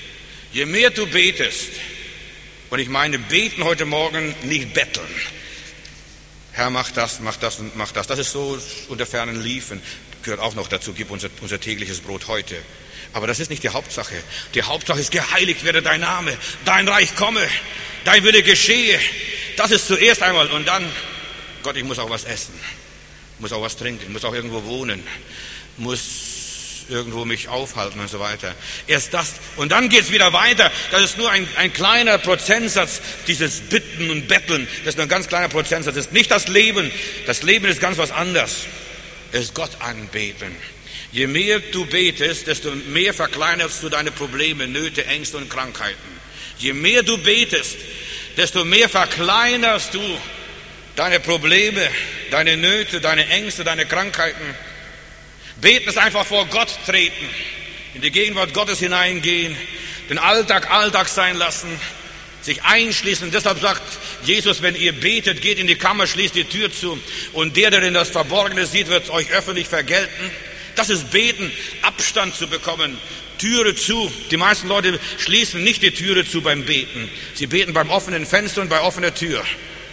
und ich meine beten heute Morgen, nicht betteln. Herr, mach das und mach das. Das ist so unter fernen Liefen, gehört auch noch dazu, gib unser tägliches Brot heute. Aber das ist nicht die Hauptsache. Die Hauptsache ist, geheiligt werde dein Name, dein Reich komme, dein Wille geschehe. Das ist zuerst einmal und dann, Gott, ich muss auch was essen, muss auch was trinken, muss auch irgendwo wohnen, muss irgendwo mich aufhalten und so weiter. Erst das. Und dann geht es wieder weiter. Das ist nur ein kleiner Prozentsatz, dieses Bitten und Betteln. Das ist nur ein ganz kleiner Prozentsatz. Das ist nicht das Leben. Das Leben ist ganz was anderes. Es ist Gott anbeten. Je mehr du betest, desto mehr verkleinerst du deine Probleme, Nöte, Ängste und Krankheiten. Je mehr du betest, desto mehr verkleinerst du deine Probleme, deine Nöte, deine Ängste, deine Krankheiten. Beten ist einfach vor Gott treten, in die Gegenwart Gottes hineingehen, den Alltag sein lassen, sich einschließen. Deshalb sagt Jesus, wenn ihr betet, geht in die Kammer, schließt die Tür zu und der in das Verborgene sieht, wird es euch öffentlich vergelten. Das ist Beten, Abstand zu bekommen, Türe zu. Die meisten Leute schließen nicht die Türe zu beim Beten. Sie beten beim offenen Fenster und bei offener Tür.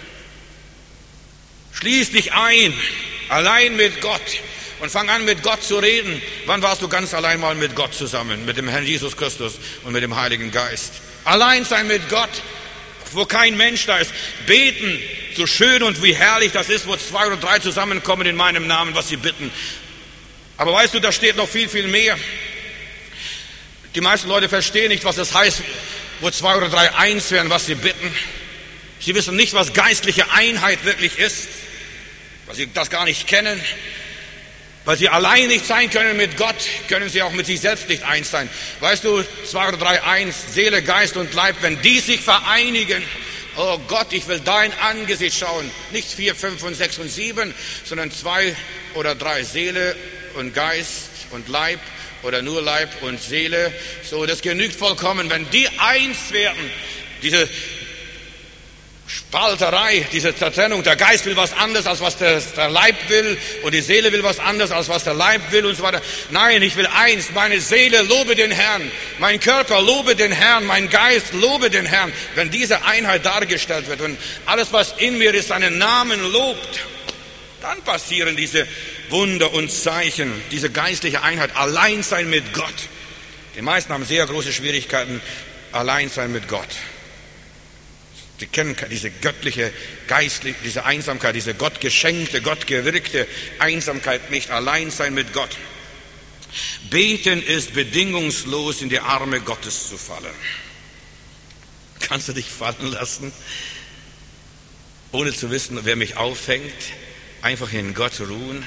Schließ dich ein, allein mit Gott. Und fang an, mit Gott zu reden. Wann warst du ganz allein mal mit Gott zusammen, mit dem Herrn Jesus Christus und mit dem Heiligen Geist? Allein sein mit Gott, wo kein Mensch da ist. Beten, so schön und wie herrlich das ist, wo 2 oder 3 zusammenkommen in meinem Namen, was sie bitten. Aber weißt du, da steht noch viel, viel mehr. Die meisten Leute verstehen nicht, was das heißt, wo 2 oder 3 eins werden, was sie bitten. Sie wissen nicht, was geistliche Einheit wirklich ist, weil sie das gar nicht kennen. Weil sie allein nicht sein können mit Gott, können sie auch mit sich selbst nicht eins sein. Weißt du, 2 oder 3 eins, Seele, Geist und Leib, wenn die sich vereinigen, oh Gott, ich will dein Angesicht schauen. Nicht 4, 5 und 6 und 7, sondern 2 oder 3, Seele und Geist und Leib oder nur Leib und Seele. So, das genügt vollkommen. Wenn die eins werden, diese Spalterei, diese Zertrennung, der Geist will was anderes, als was der Leib will und die Seele will was anderes, als was der Leib will und so weiter. Nein, ich will eins, meine Seele lobe den Herrn, mein Körper lobe den Herrn, mein Geist lobe den Herrn. Wenn diese Einheit dargestellt wird und alles, was in mir ist, seinen Namen lobt, dann passieren diese Wunder und Zeichen, diese geistliche Einheit, allein sein mit Gott. Die meisten haben sehr große Schwierigkeiten, allein sein mit Gott. Sie kennen diese göttliche, geistliche, diese Einsamkeit, diese gottgeschenkte, gottgewirkte Einsamkeit nicht, allein sein mit Gott. Beten ist bedingungslos in die Arme Gottes zu fallen. Kannst du dich fallen lassen, ohne zu wissen, wer mich auffängt? Einfach in Gott ruhen.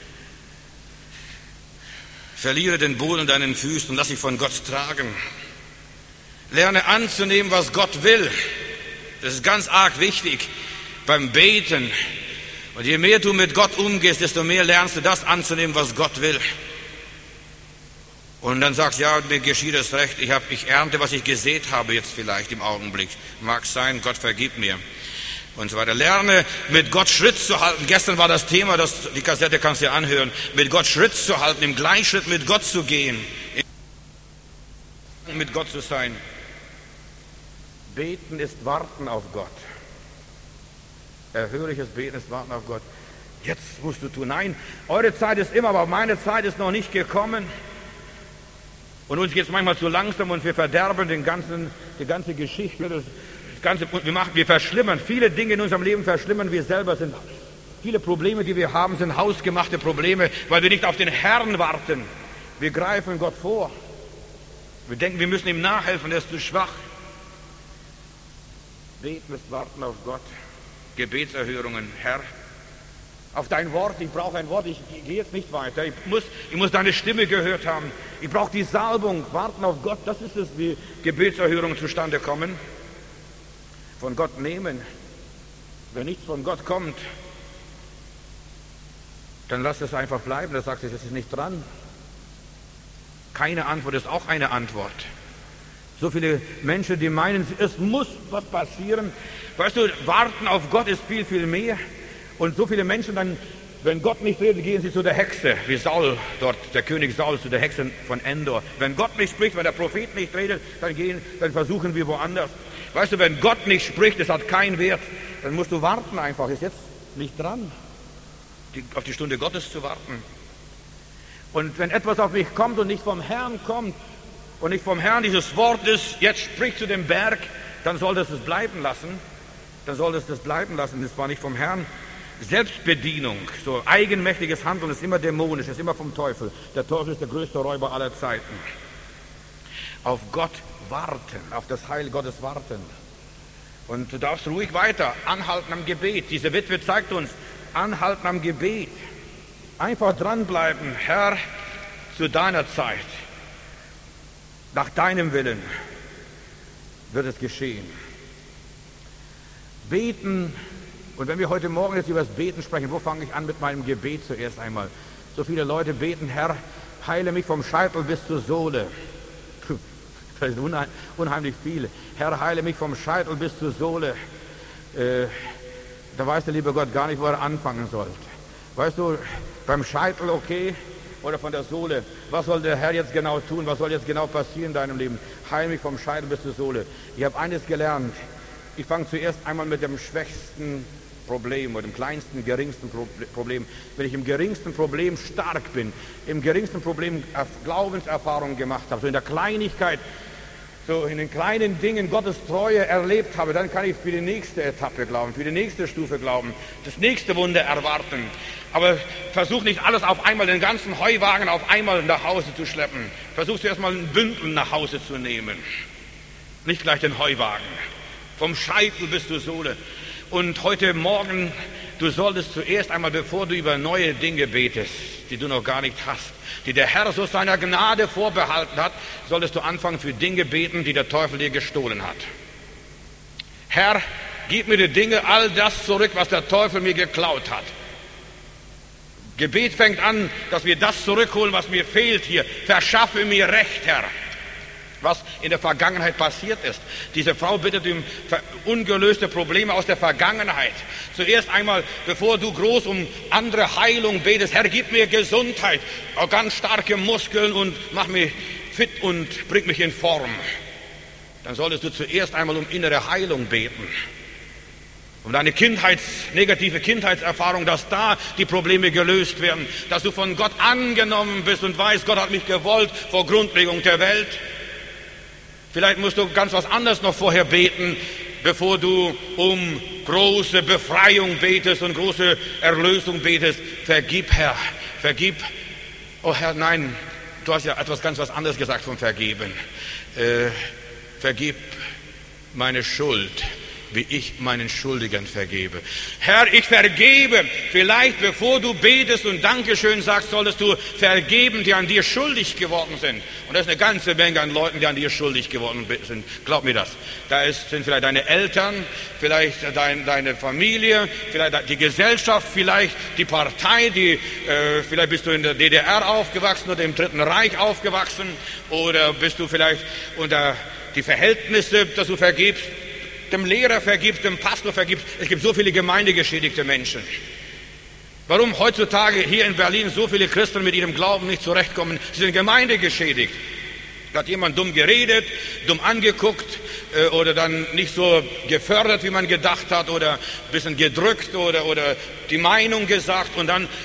Verliere den Boden unter deinen Füßen und lass dich von Gott tragen. Lerne anzunehmen, was Gott will. Das ist ganz arg wichtig beim Beten. Und je mehr du mit Gott umgehst, desto mehr lernst du das anzunehmen, was Gott will. Und dann sagst, ja, mir geschieht es recht, ich ernte, was ich gesät habe jetzt vielleicht im Augenblick. Mag sein, Gott vergib mir. Und so weiter. Lerne, mit Gott Schritt zu halten. Gestern war das Thema, die Kassette kannst du dir anhören, mit Gott Schritt zu halten, im Gleichschritt mit Gott zu gehen, mit Gott zu sein. Beten ist Warten auf Gott. Erhörliches Beten ist Warten auf Gott. Jetzt musst du tun. Nein, eure Zeit ist immer, aber meine Zeit ist noch nicht gekommen. Und uns geht es manchmal zu langsam und wir verderben die ganze Geschichte. Wir verschlimmern viele Dinge in unserem Leben, verschlimmern wir selber. Viele Probleme, die wir haben, sind hausgemachte Probleme, weil wir nicht auf den Herrn warten. Wir greifen Gott vor. Wir denken, wir müssen ihm nachhelfen, er ist zu schwach. Beten ist Warten auf Gott. Gebetserhörungen, Herr, auf dein Wort, ich brauche ein Wort, ich gehe jetzt nicht weiter, ich muss deine Stimme gehört haben, ich brauche die Salbung, warten auf Gott, das ist es, wie Gebetserhörungen zustande kommen. Von Gott nehmen, wenn nichts von Gott kommt, dann lass es einfach bleiben, dann sagst du, das ist nicht dran. Keine Antwort ist auch eine Antwort. So viele Menschen, die meinen, es muss was passieren. Weißt du, warten auf Gott ist viel, viel mehr. Und so viele Menschen dann, wenn Gott nicht redet, gehen sie zu der Hexe, wie Saul dort, der König Saul, zu der Hexe von Endor. Wenn Gott nicht spricht, wenn der Prophet nicht redet, dann versuchen wir woanders. Weißt du, wenn Gott nicht spricht, es hat keinen Wert, dann musst du warten einfach, ist jetzt nicht dran, auf die Stunde Gottes zu warten. Und wenn etwas auf mich kommt und nicht vom Herrn kommt, und nicht vom Herrn dieses Wort ist, jetzt sprich zu dem Berg, dann solltest du es bleiben lassen. Das war nicht vom Herrn. Selbstbedienung, so eigenmächtiges Handeln ist immer dämonisch, ist immer vom Teufel. Der Teufel ist der größte Räuber aller Zeiten. Auf Gott warten, auf das Heil Gottes warten. Und du darfst ruhig weiter anhalten am Gebet. Diese Witwe zeigt uns, anhalten am Gebet. Einfach dranbleiben, Herr, zu deiner Zeit. Nach deinem Willen wird es geschehen. Beten, und wenn wir heute Morgen jetzt über das Beten sprechen, wo fange ich an mit meinem Gebet zuerst einmal? So viele Leute beten, Herr, heile mich vom Scheitel bis zur Sohle. Das sind unheimlich viele. Herr, heile mich vom Scheitel bis zur Sohle. Da weiß der liebe Gott gar nicht, wo er anfangen soll. Weißt du, beim Scheitel okay, oder von der Sohle. Was soll der Herr jetzt genau tun? Was soll jetzt genau passieren in deinem Leben? Heil mich vom Scheitel bis zur Sohle. Ich habe eines gelernt. Ich fange zuerst einmal mit dem schwächsten Problem oder dem kleinsten, geringsten Problem. Wenn ich im geringsten Problem stark bin, im geringsten Problem Glaubenserfahrungen gemacht habe, so in der Kleinigkeit, so in den kleinen Dingen Gottes Treue erlebt habe, dann kann ich für die nächste Etappe glauben, für die nächste Stufe glauben, das nächste Wunder erwarten. Aber versuch nicht alles auf einmal, den ganzen Heuwagen auf einmal nach Hause zu schleppen. Versuch zuerst mal ein Bündel nach Hause zu nehmen. Nicht gleich den Heuwagen. Vom Scheitel bis zur Sohle. Und heute Morgen, du solltest zuerst einmal, bevor du über neue Dinge betest, die du noch gar nicht hast, die der Herr so seiner Gnade vorbehalten hat, solltest du anfangen für Dinge beten, die der Teufel dir gestohlen hat. Herr, gib mir die Dinge, all das zurück, was der Teufel mir geklaut hat. Gebet fängt an, dass wir das zurückholen, was mir fehlt hier. Verschaffe mir Recht, Herr. Was in der Vergangenheit passiert ist. Diese Frau bittet um ungelöste Probleme aus der Vergangenheit. Zuerst einmal, bevor du groß um andere Heilung betest, Herr, gib mir Gesundheit, auch ganz starke Muskeln und mach mich fit und bring mich in Form. Dann solltest du zuerst einmal um innere Heilung beten. Um deine negative Kindheitserfahrung, dass da die Probleme gelöst werden, dass du von Gott angenommen bist und weißt, Gott hat mich gewollt vor Grundlegung der Welt. Vielleicht musst du ganz was anderes noch vorher beten, bevor du um große Befreiung betest und große Erlösung betest. Vergib, Herr, vergib. Oh Herr, nein, du hast ja etwas ganz was anderes gesagt vom Vergeben. Vergib meine Schuld. wie ich meinen Schuldigern vergebe. Herr, ich vergebe. Vielleicht bevor du betest und Dankeschön sagst, solltest du vergeben, die an dir schuldig geworden sind. Und das ist eine ganze Menge an Leuten, die an dir schuldig geworden sind. Glaub mir das. Sind vielleicht deine Eltern, vielleicht deine Familie, vielleicht die Gesellschaft, vielleicht die Partei, vielleicht bist du in der DDR aufgewachsen oder im Dritten Reich aufgewachsen, oder bist du vielleicht unter die Verhältnisse, dass du vergibst, dem Lehrer vergibst, dem Pastor vergibst. Es gibt so viele gemeindegeschädigte Menschen. Warum heutzutage hier in Berlin so viele Christen mit ihrem Glauben nicht zurechtkommen? Sie sind gemeindegeschädigt. Da hat jemand dumm geredet, dumm angeguckt oder dann nicht so gefördert, wie man gedacht hat, oder ein bisschen gedrückt oder die Meinung gesagt, und dann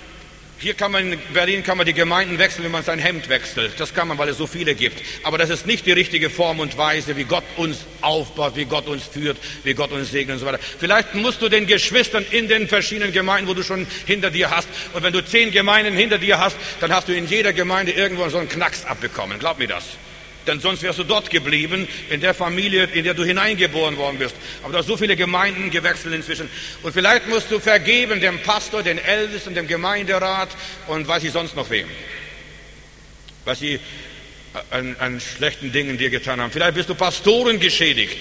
in Berlin kann man die Gemeinden wechseln, wenn man sein Hemd wechselt. Das kann man, weil es so viele gibt. Aber das ist nicht die richtige Form und Weise, wie Gott uns aufbaut, wie Gott uns führt, wie Gott uns segnet und so weiter. Vielleicht musst du den Geschwistern in den verschiedenen Gemeinden, wo du schon hinter dir hast, und wenn du 10 Gemeinden hinter dir hast, dann hast du in jeder Gemeinde irgendwo so einen Knacks abbekommen. Glaub mir das. Denn sonst wärst du dort geblieben, in der Familie, in der du hineingeboren worden bist. Aber du hast so viele Gemeinden gewechselt inzwischen. Und vielleicht musst du vergeben dem Pastor, den Ältesten, dem Gemeinderat und weiß ich sonst noch wem. Was sie an schlechten Dingen dir getan haben. Vielleicht bist du Pastoren geschädigt.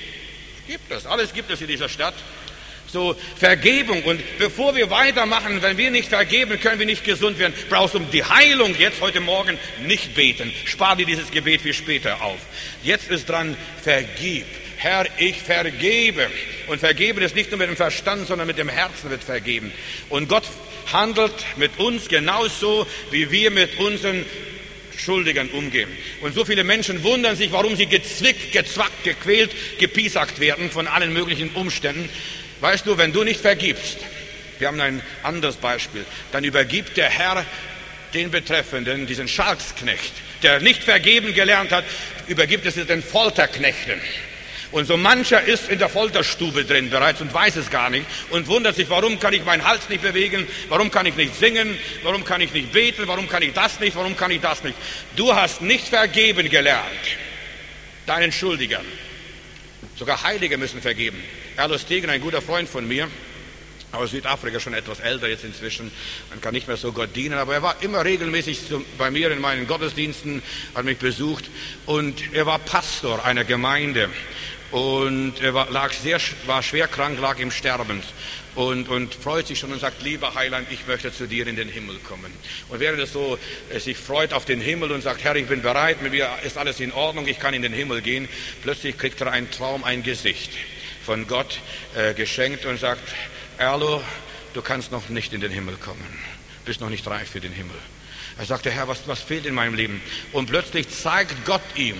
Alles gibt es in dieser Stadt. So Vergebung. Und bevor wir weitermachen, wenn wir nicht vergeben, können wir nicht gesund werden. Brauchst du um die Heilung jetzt heute Morgen nicht beten. Spar dir dieses Gebet für später auf. Jetzt ist dran, vergib. Herr, ich vergebe. Und vergeben ist nicht nur mit dem Verstand, sondern mit dem Herzen wird vergeben. Und Gott handelt mit uns genauso, wie wir mit unseren Schuldigern umgehen. Und so viele Menschen wundern sich, warum sie gezwickt, gezwackt, gequält, gepiesackt werden von allen möglichen Umständen. Weißt du, wenn du nicht vergibst, wir haben ein anderes Beispiel, dann übergibt der Herr den Betreffenden, diesen Schalksknecht, der nicht vergeben gelernt hat, übergibt es den Folterknechten. Und so mancher ist in der Folterstube drin bereits und weiß es gar nicht und wundert sich, warum kann ich meinen Hals nicht bewegen, warum kann ich nicht singen, warum kann ich nicht beten, warum kann ich das nicht, warum kann ich das nicht. Du hast nicht vergeben gelernt, deinen Schuldigern. Sogar Heilige müssen vergeben. Erlo Stegen, ein guter Freund von mir, aus Südafrika, schon etwas älter jetzt inzwischen, man kann nicht mehr so Gott dienen, aber er war immer regelmäßig bei mir in meinen Gottesdiensten, hat mich besucht, und er war Pastor einer Gemeinde, und er war schwer krank, lag im Sterben. Und freut sich schon und sagt, lieber Heiland, ich möchte zu dir in den Himmel kommen. Und während er so sich freut auf den Himmel und sagt, Herr, ich bin bereit, mit mir ist alles in Ordnung, ich kann in den Himmel gehen, plötzlich kriegt er einen Traum, ein Gesicht von Gott geschenkt und sagt, Erlo, du kannst noch nicht in den Himmel kommen, bist noch nicht reif für den Himmel. Er sagte, Herr, was fehlt in meinem Leben? Und plötzlich zeigt Gott ihm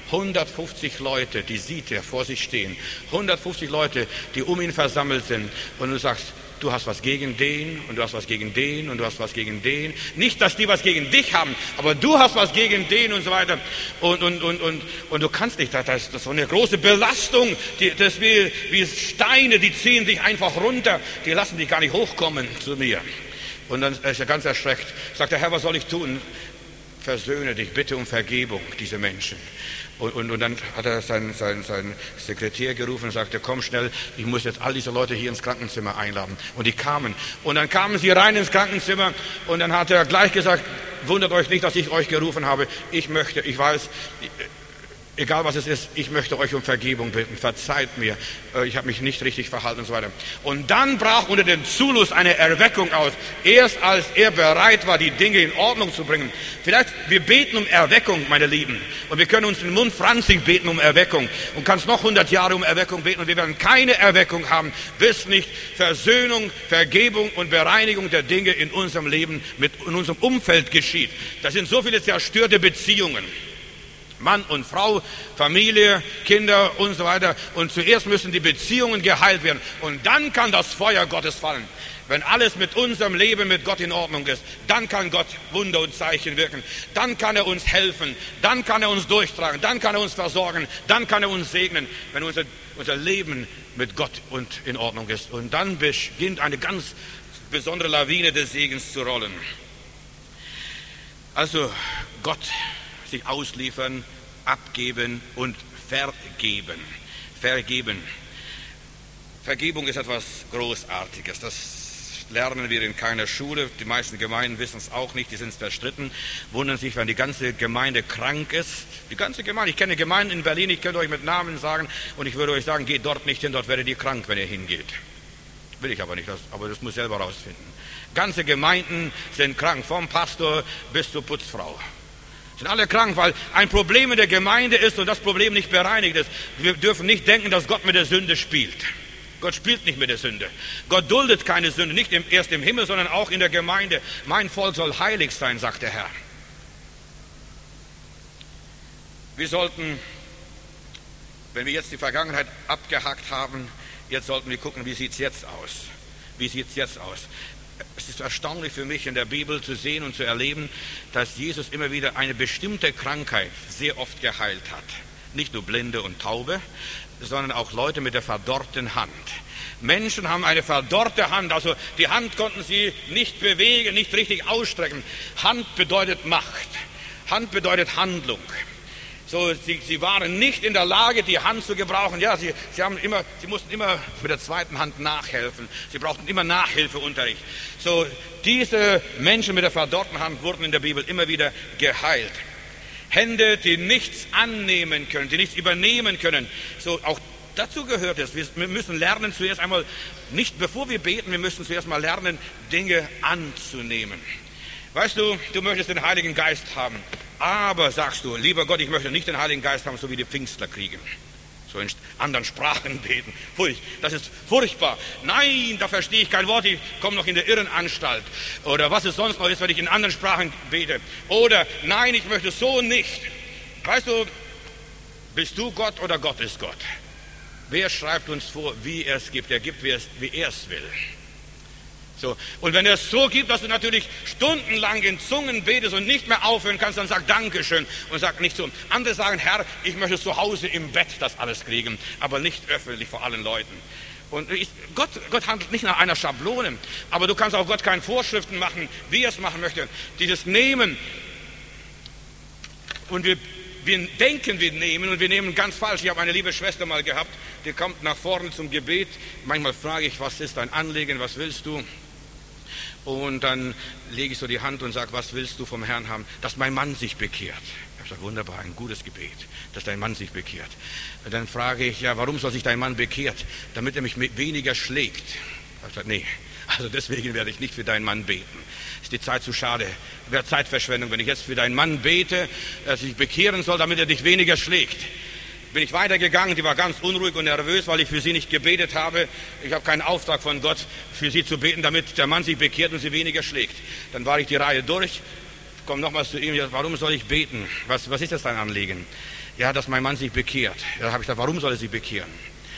150 Leute, die sieht er vor sich stehen. 150 Leute, die um ihn versammelt sind. Und du sagst, du hast was gegen den und du hast was gegen den und du hast was gegen den. Nicht, dass die was gegen dich haben, aber du hast was gegen den und so weiter. Und du kannst nicht, das ist so eine große Belastung. Das ist wie Steine, die ziehen dich einfach runter. Die lassen dich gar nicht hochkommen zu mir. Und dann ist er ganz erschreckt. Sagt der Herr, was soll ich tun? Versöhne dich, bitte um Vergebung, diese Menschen. Und dann hat er seinen Sekretär gerufen und sagte, komm schnell, ich muss jetzt all diese Leute hier ins Krankenzimmer einladen. Und die kamen. Und dann kamen sie rein ins Krankenzimmer und dann hat er gleich gesagt, wundert euch nicht, dass ich euch gerufen habe. Ich weiß, egal was es ist, ich möchte euch um Vergebung bitten. Verzeiht mir, ich habe mich nicht richtig verhalten und so weiter. Und dann brach unter dem Zulus eine Erweckung aus. Erst als er bereit war, die Dinge in Ordnung zu bringen. Vielleicht, wir beten um Erweckung, meine Lieben. Und wir können uns den Mund franzig beten um Erweckung. Und kannst noch 100 Jahre um Erweckung beten. Und wir werden keine Erweckung haben, bis nicht Versöhnung, Vergebung und Bereinigung der Dinge in unserem Leben, in unserem Umfeld geschieht. Das sind so viele zerstörte Beziehungen. Mann und Frau, Familie, Kinder und so weiter. Und zuerst müssen die Beziehungen geheilt werden. Und dann kann das Feuer Gottes fallen. Wenn alles mit unserem Leben mit Gott in Ordnung ist, dann kann Gott Wunder und Zeichen wirken. Dann kann er uns helfen. Dann kann er uns durchtragen. Dann kann er uns versorgen. Dann kann er uns segnen, wenn unser Leben mit Gott und in Ordnung ist. Und dann beginnt eine ganz besondere Lawine des Segens zu rollen. Also Gott sich ausliefern, abgeben und vergeben. Vergeben. Vergebung ist etwas Großartiges. Das lernen wir in keiner Schule. Die meisten Gemeinden wissen es auch nicht, die sind verstritten, wundern sich, wenn die ganze Gemeinde krank ist. Die ganze Gemeinde, ich kenne Gemeinden in Berlin, ich könnte euch mit Namen sagen und ich würde euch sagen, geht dort nicht hin, dort werdet ihr krank, wenn ihr hingeht. Will ich aber nicht, aber das muss ich selber rausfinden. Ganze Gemeinden sind krank, vom Pastor bis zur Putzfrau. Sind alle krank, weil ein Problem in der Gemeinde ist und das Problem nicht bereinigt ist. Wir dürfen nicht denken, dass Gott mit der Sünde spielt. Gott spielt nicht mit der Sünde. Gott duldet keine Sünde, nicht erst im Himmel, sondern auch in der Gemeinde. Mein Volk soll heilig sein, sagt der Herr. Wir sollten, wenn wir jetzt die Vergangenheit abgehakt haben, jetzt sollten wir gucken, wie sieht es jetzt aus? Wie sieht es jetzt aus? Es ist erstaunlich für mich in der Bibel zu sehen und zu erleben, dass Jesus immer wieder eine bestimmte Krankheit sehr oft geheilt hat. Nicht nur Blinde und Taube, sondern auch Leute mit der verdorrten Hand. Menschen haben eine verdorrte Hand, also die Hand konnten sie nicht bewegen, nicht richtig ausstrecken. Hand bedeutet Macht, Hand bedeutet Handlung. So, sie waren nicht in der Lage, die Hand zu gebrauchen. Ja, sie mussten immer mit der zweiten Hand nachhelfen. Sie brauchten immer Nachhilfeunterricht. So, diese Menschen mit der verdorrten Hand wurden in der Bibel immer wieder geheilt. Hände, die nichts annehmen können, die nichts übernehmen können. So, auch dazu gehört es. Wir müssen lernen zuerst einmal, nicht bevor wir beten, wir müssen zuerst mal lernen, Dinge anzunehmen. Weißt du, du möchtest den Heiligen Geist haben. Aber, sagst du, lieber Gott, ich möchte nicht den Heiligen Geist haben, so wie die Pfingstler kriegen. So in anderen Sprachen beten. Das ist furchtbar. Nein, da verstehe ich kein Wort, ich komme noch in der Irrenanstalt. Oder was es sonst noch ist, wenn ich in anderen Sprachen bete. Oder, nein, ich möchte so nicht. Weißt du, bist du Gott oder Gott ist Gott? Wer schreibt uns vor, wie er es gibt? Er gibt, wie er es will. So. Und wenn er es so gibt, dass du natürlich stundenlang in Zungen betest und nicht mehr aufhören kannst, dann sag Dankeschön und sag nicht so. Andere sagen, Herr, ich möchte zu Hause im Bett das alles kriegen, aber nicht öffentlich vor allen Leuten. Und Gott handelt nicht nach einer Schablone, aber du kannst auch Gott keine Vorschriften machen, wie er es machen möchte. Dieses Nehmen und wir denken, wir nehmen und wir nehmen ganz falsch. Ich habe eine liebe Schwester mal gehabt, die kommt nach vorne zum Gebet. Manchmal frage ich, was ist dein Anliegen, was willst du? Und dann lege ich so die Hand und sage, was willst du vom Herrn haben? Dass mein Mann sich bekehrt. Ich habe gesagt, wunderbar, ein gutes Gebet, dass dein Mann sich bekehrt. Und dann frage ich, ja, warum soll sich dein Mann bekehrt? Damit er mich weniger schlägt. Ich habe gesagt, nee, also deswegen werde ich nicht für deinen Mann beten. Ist die Zeit zu schade, wäre Zeitverschwendung, wenn ich jetzt für deinen Mann bete, dass er sich bekehren soll, damit er dich weniger schlägt. Bin ich weitergegangen, die war ganz unruhig und nervös, weil ich für sie nicht gebetet habe. Ich habe keinen Auftrag von Gott, für sie zu beten, damit der Mann sich bekehrt und sie weniger schlägt. Dann war ich die Reihe durch, komme nochmals zu ihm, warum soll ich beten? Was ist das dein Anliegen? Ja, dass mein Mann sich bekehrt. Da habe ich gesagt, warum soll er sich bekehren?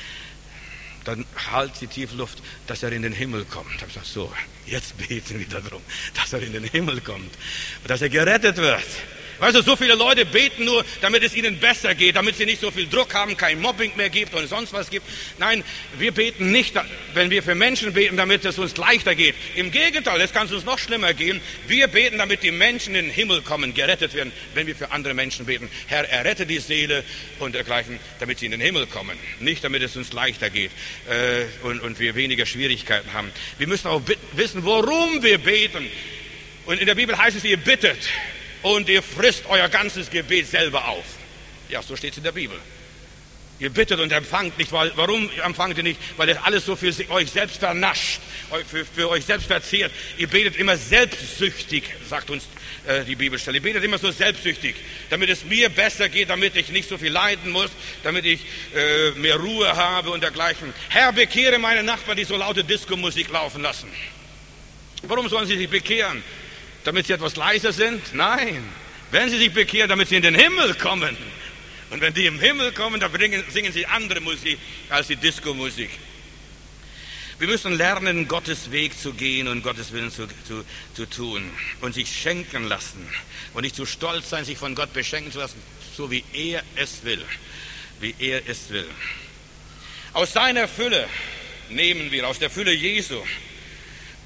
Dann halt sie tief Luft, dass er in den Himmel kommt. Da habe ich gesagt, so, jetzt beten wir darum, dass er in den Himmel kommt und dass er gerettet wird. Weißt du, so viele Leute beten nur, damit es ihnen besser geht, damit sie nicht so viel Druck haben, kein Mobbing mehr gibt und sonst was gibt. Nein, wir beten nicht, wenn wir für Menschen beten, damit es uns leichter geht. Im Gegenteil, es kann es uns noch schlimmer gehen. Wir beten, damit die Menschen in den Himmel kommen, gerettet werden, wenn wir für andere Menschen beten. Herr, errette die Seele und dergleichen, damit sie in den Himmel kommen. Nicht, damit es uns leichter geht und wir weniger Schwierigkeiten haben. Wir müssen auch wissen, worum wir beten. Und in der Bibel heißt es, ihr bittet. Und ihr frisst euer ganzes Gebet selber auf. Ja, so steht es in der Bibel. Ihr bittet und empfangt nicht. Warum empfangt ihr nicht? Weil ihr alles so für euch selbst vernascht, für euch selbst verzehrt. Ihr betet immer selbstsüchtig, sagt uns die Bibelstelle. Ihr betet immer so selbstsüchtig, damit es mir besser geht, damit ich nicht so viel leiden muss, damit ich mehr Ruhe habe und dergleichen. Herr, bekehre meine Nachbarn, die so laute Disco-Musik laufen lassen. Warum sollen sie sich bekehren? Damit sie etwas leiser sind? Nein. Wenn sie sich bekehren, damit sie in den Himmel kommen. Und wenn die im Himmel kommen, dann singen sie andere Musik als die Disco-Musik. Wir müssen lernen, Gottes Weg zu gehen und Gottes Willen zu tun und sich schenken lassen. Und nicht zu stolz sein, sich von Gott beschenken zu lassen, so wie er es will. Wie er es will. Aus seiner Fülle nehmen wir, aus der Fülle Jesu.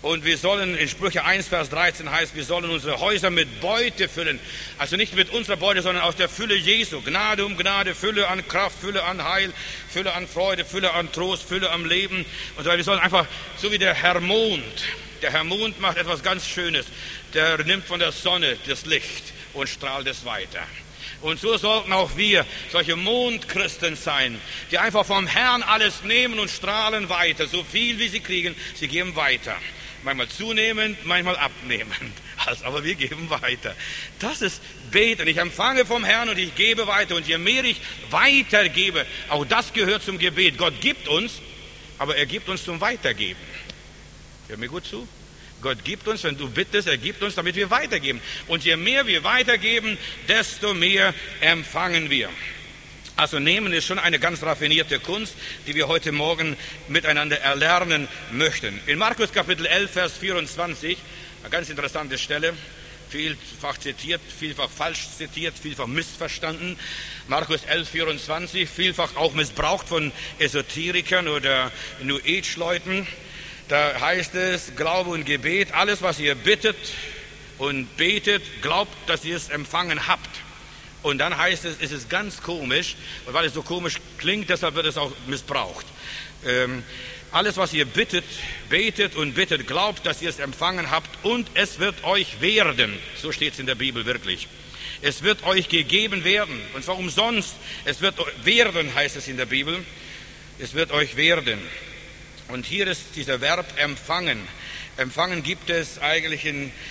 Und wir sollen, in Sprüche 1, Vers 13 heißt, wir sollen unsere Häuser mit Beute füllen. Also nicht mit unserer Beute, sondern aus der Fülle Jesu. Gnade um Gnade, Fülle an Kraft, Fülle an Heil, Fülle an Freude, Fülle an Trost, Fülle am Leben. Und so, wir sollen einfach, so wie der Herr Mond macht etwas ganz Schönes. Der nimmt von der Sonne das Licht und strahlt es weiter. Und so sollten auch wir solche Mondchristen sein, die einfach vom Herrn alles nehmen und strahlen weiter. So viel wie sie kriegen, sie geben weiter. Manchmal zunehmend, manchmal abnehmend. Aber wir geben weiter. Das ist Beten. Ich empfange vom Herrn und ich gebe weiter. Und je mehr ich weitergebe, auch das gehört zum Gebet. Gott gibt uns, aber er gibt uns zum Weitergeben. Hör mir gut zu. Gott gibt uns, wenn du bittest, er gibt uns, damit wir weitergeben. Und je mehr wir weitergeben, desto mehr empfangen wir. Also nehmen ist schon eine ganz raffinierte Kunst, die wir heute Morgen miteinander erlernen möchten. In Markus Kapitel 11, Vers 24, eine ganz interessante Stelle, vielfach zitiert, vielfach falsch zitiert, vielfach missverstanden. Markus 11, 24, vielfach auch missbraucht von Esoterikern oder New Age Leuten. Da heißt es, Glaube und Gebet, alles was ihr bittet und betet, glaubt, dass ihr es empfangen habt. Und dann heißt es, es ist ganz komisch, und weil es so komisch klingt, deshalb wird es auch missbraucht. Alles, was ihr bittet, betet und bittet, glaubt, dass ihr es empfangen habt und es wird euch werden. So steht es in der Bibel wirklich. Es wird euch gegeben werden, und zwar umsonst. Es wird werden, heißt es in der Bibel. Es wird euch werden. Und hier ist dieser Verb empfangen. Empfangen gibt es eigentlich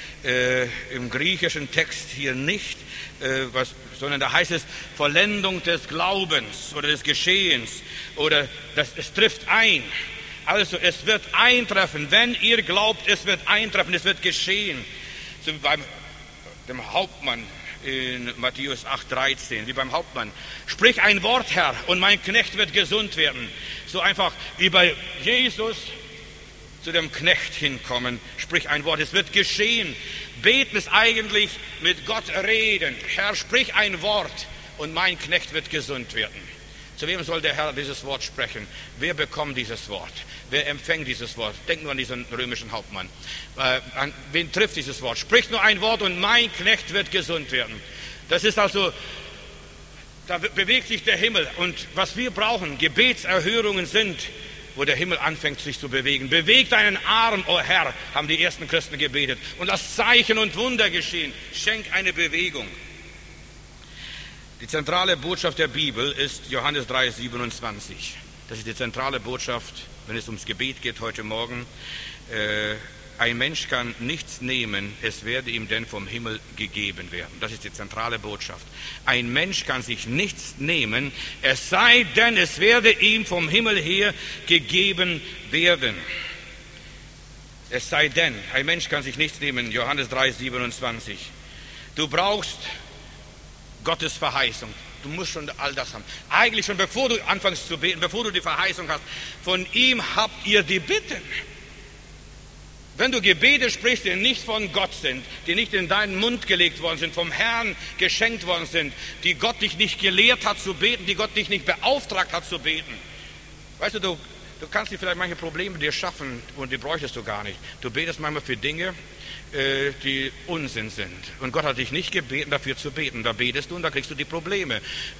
im griechischen Text hier nicht, sondern da heißt es Vollendung des Glaubens oder des Geschehens oder es trifft ein. Also es wird eintreffen, wenn ihr glaubt, es wird eintreffen, es wird geschehen. So wie beim dem Hauptmann in Matthäus 8,13, wie beim Hauptmann. Sprich ein Wort, Herr, und mein Knecht wird gesund werden. So einfach wie bei Jesus zu dem Knecht hinkommen, sprich ein Wort, es wird geschehen. Beten ist eigentlich mit Gott reden. Herr, sprich ein Wort und mein Knecht wird gesund werden. Zu wem soll der Herr dieses Wort sprechen? Wer bekommt dieses Wort? Wer empfängt dieses Wort? Denkt nur an diesen römischen Hauptmann. An wen trifft dieses Wort? Sprich nur ein Wort und mein Knecht wird gesund werden. Das ist also, da bewegt sich der Himmel. Und was wir brauchen, Gebetserhörungen sind, wo der Himmel anfängt sich zu bewegen. Beweg deinen Arm, o Herr, haben die ersten Christen gebetet. Und lass Zeichen und Wunder geschehen. Schenk eine Bewegung. Die zentrale Botschaft der Bibel ist Johannes 3,27. Das ist die zentrale Botschaft, wenn es ums Gebet geht heute Morgen. Ein Mensch kann nichts nehmen, es werde ihm denn vom Himmel gegeben werden. Das ist die zentrale Botschaft. Ein Mensch kann sich nichts nehmen, es sei denn, es werde ihm vom Himmel her gegeben werden. Es sei denn, ein Mensch kann sich nichts nehmen, Johannes 3,27. Du brauchst Gottes Verheißung. Du musst schon all das haben. Eigentlich schon bevor du anfängst zu beten, bevor du die Verheißung hast, von ihm habt ihr die Bitten. Wenn du Gebete sprichst, die nicht von Gott sind, die nicht in deinen Mund gelegt worden sind, vom Herrn geschenkt worden sind, die Gott dich nicht gelehrt hat zu beten, die Gott dich nicht beauftragt hat zu beten. Weißt du, du kannst dir vielleicht manche Probleme dir schaffen und die bräuchtest du gar nicht. Du betest manchmal für Dinge, die Unsinn sind. Und Gott hat dich nicht gebeten, dafür zu beten. Da betest du und da kriegst du die Probleme.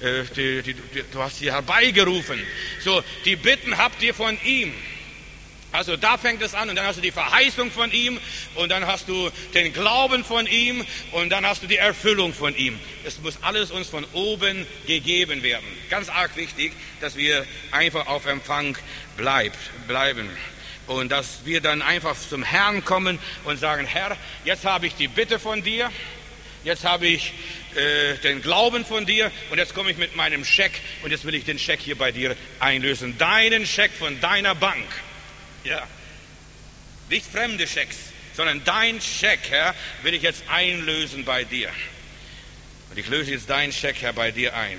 Du hast sie herbeigerufen. So, die Bitten habt ihr von ihm. Also da fängt es an und dann hast du die Verheißung von ihm und dann hast du den Glauben von ihm und dann hast du die Erfüllung von ihm. Es muss alles uns von oben gegeben werden. Ganz arg wichtig, dass wir einfach auf Empfang bleiben. Und dass wir dann einfach zum Herrn kommen und sagen, Herr, jetzt habe ich die Bitte von dir, jetzt habe ich den Glauben von dir und jetzt komme ich mit meinem Scheck und jetzt will ich den Scheck hier bei dir einlösen. Deinen Scheck von deiner Bank. Ja, nicht fremde Schecks, sondern dein Scheck, Herr, will ich jetzt einlösen bei dir. Und ich löse jetzt deinen Scheck, Herr, bei dir ein.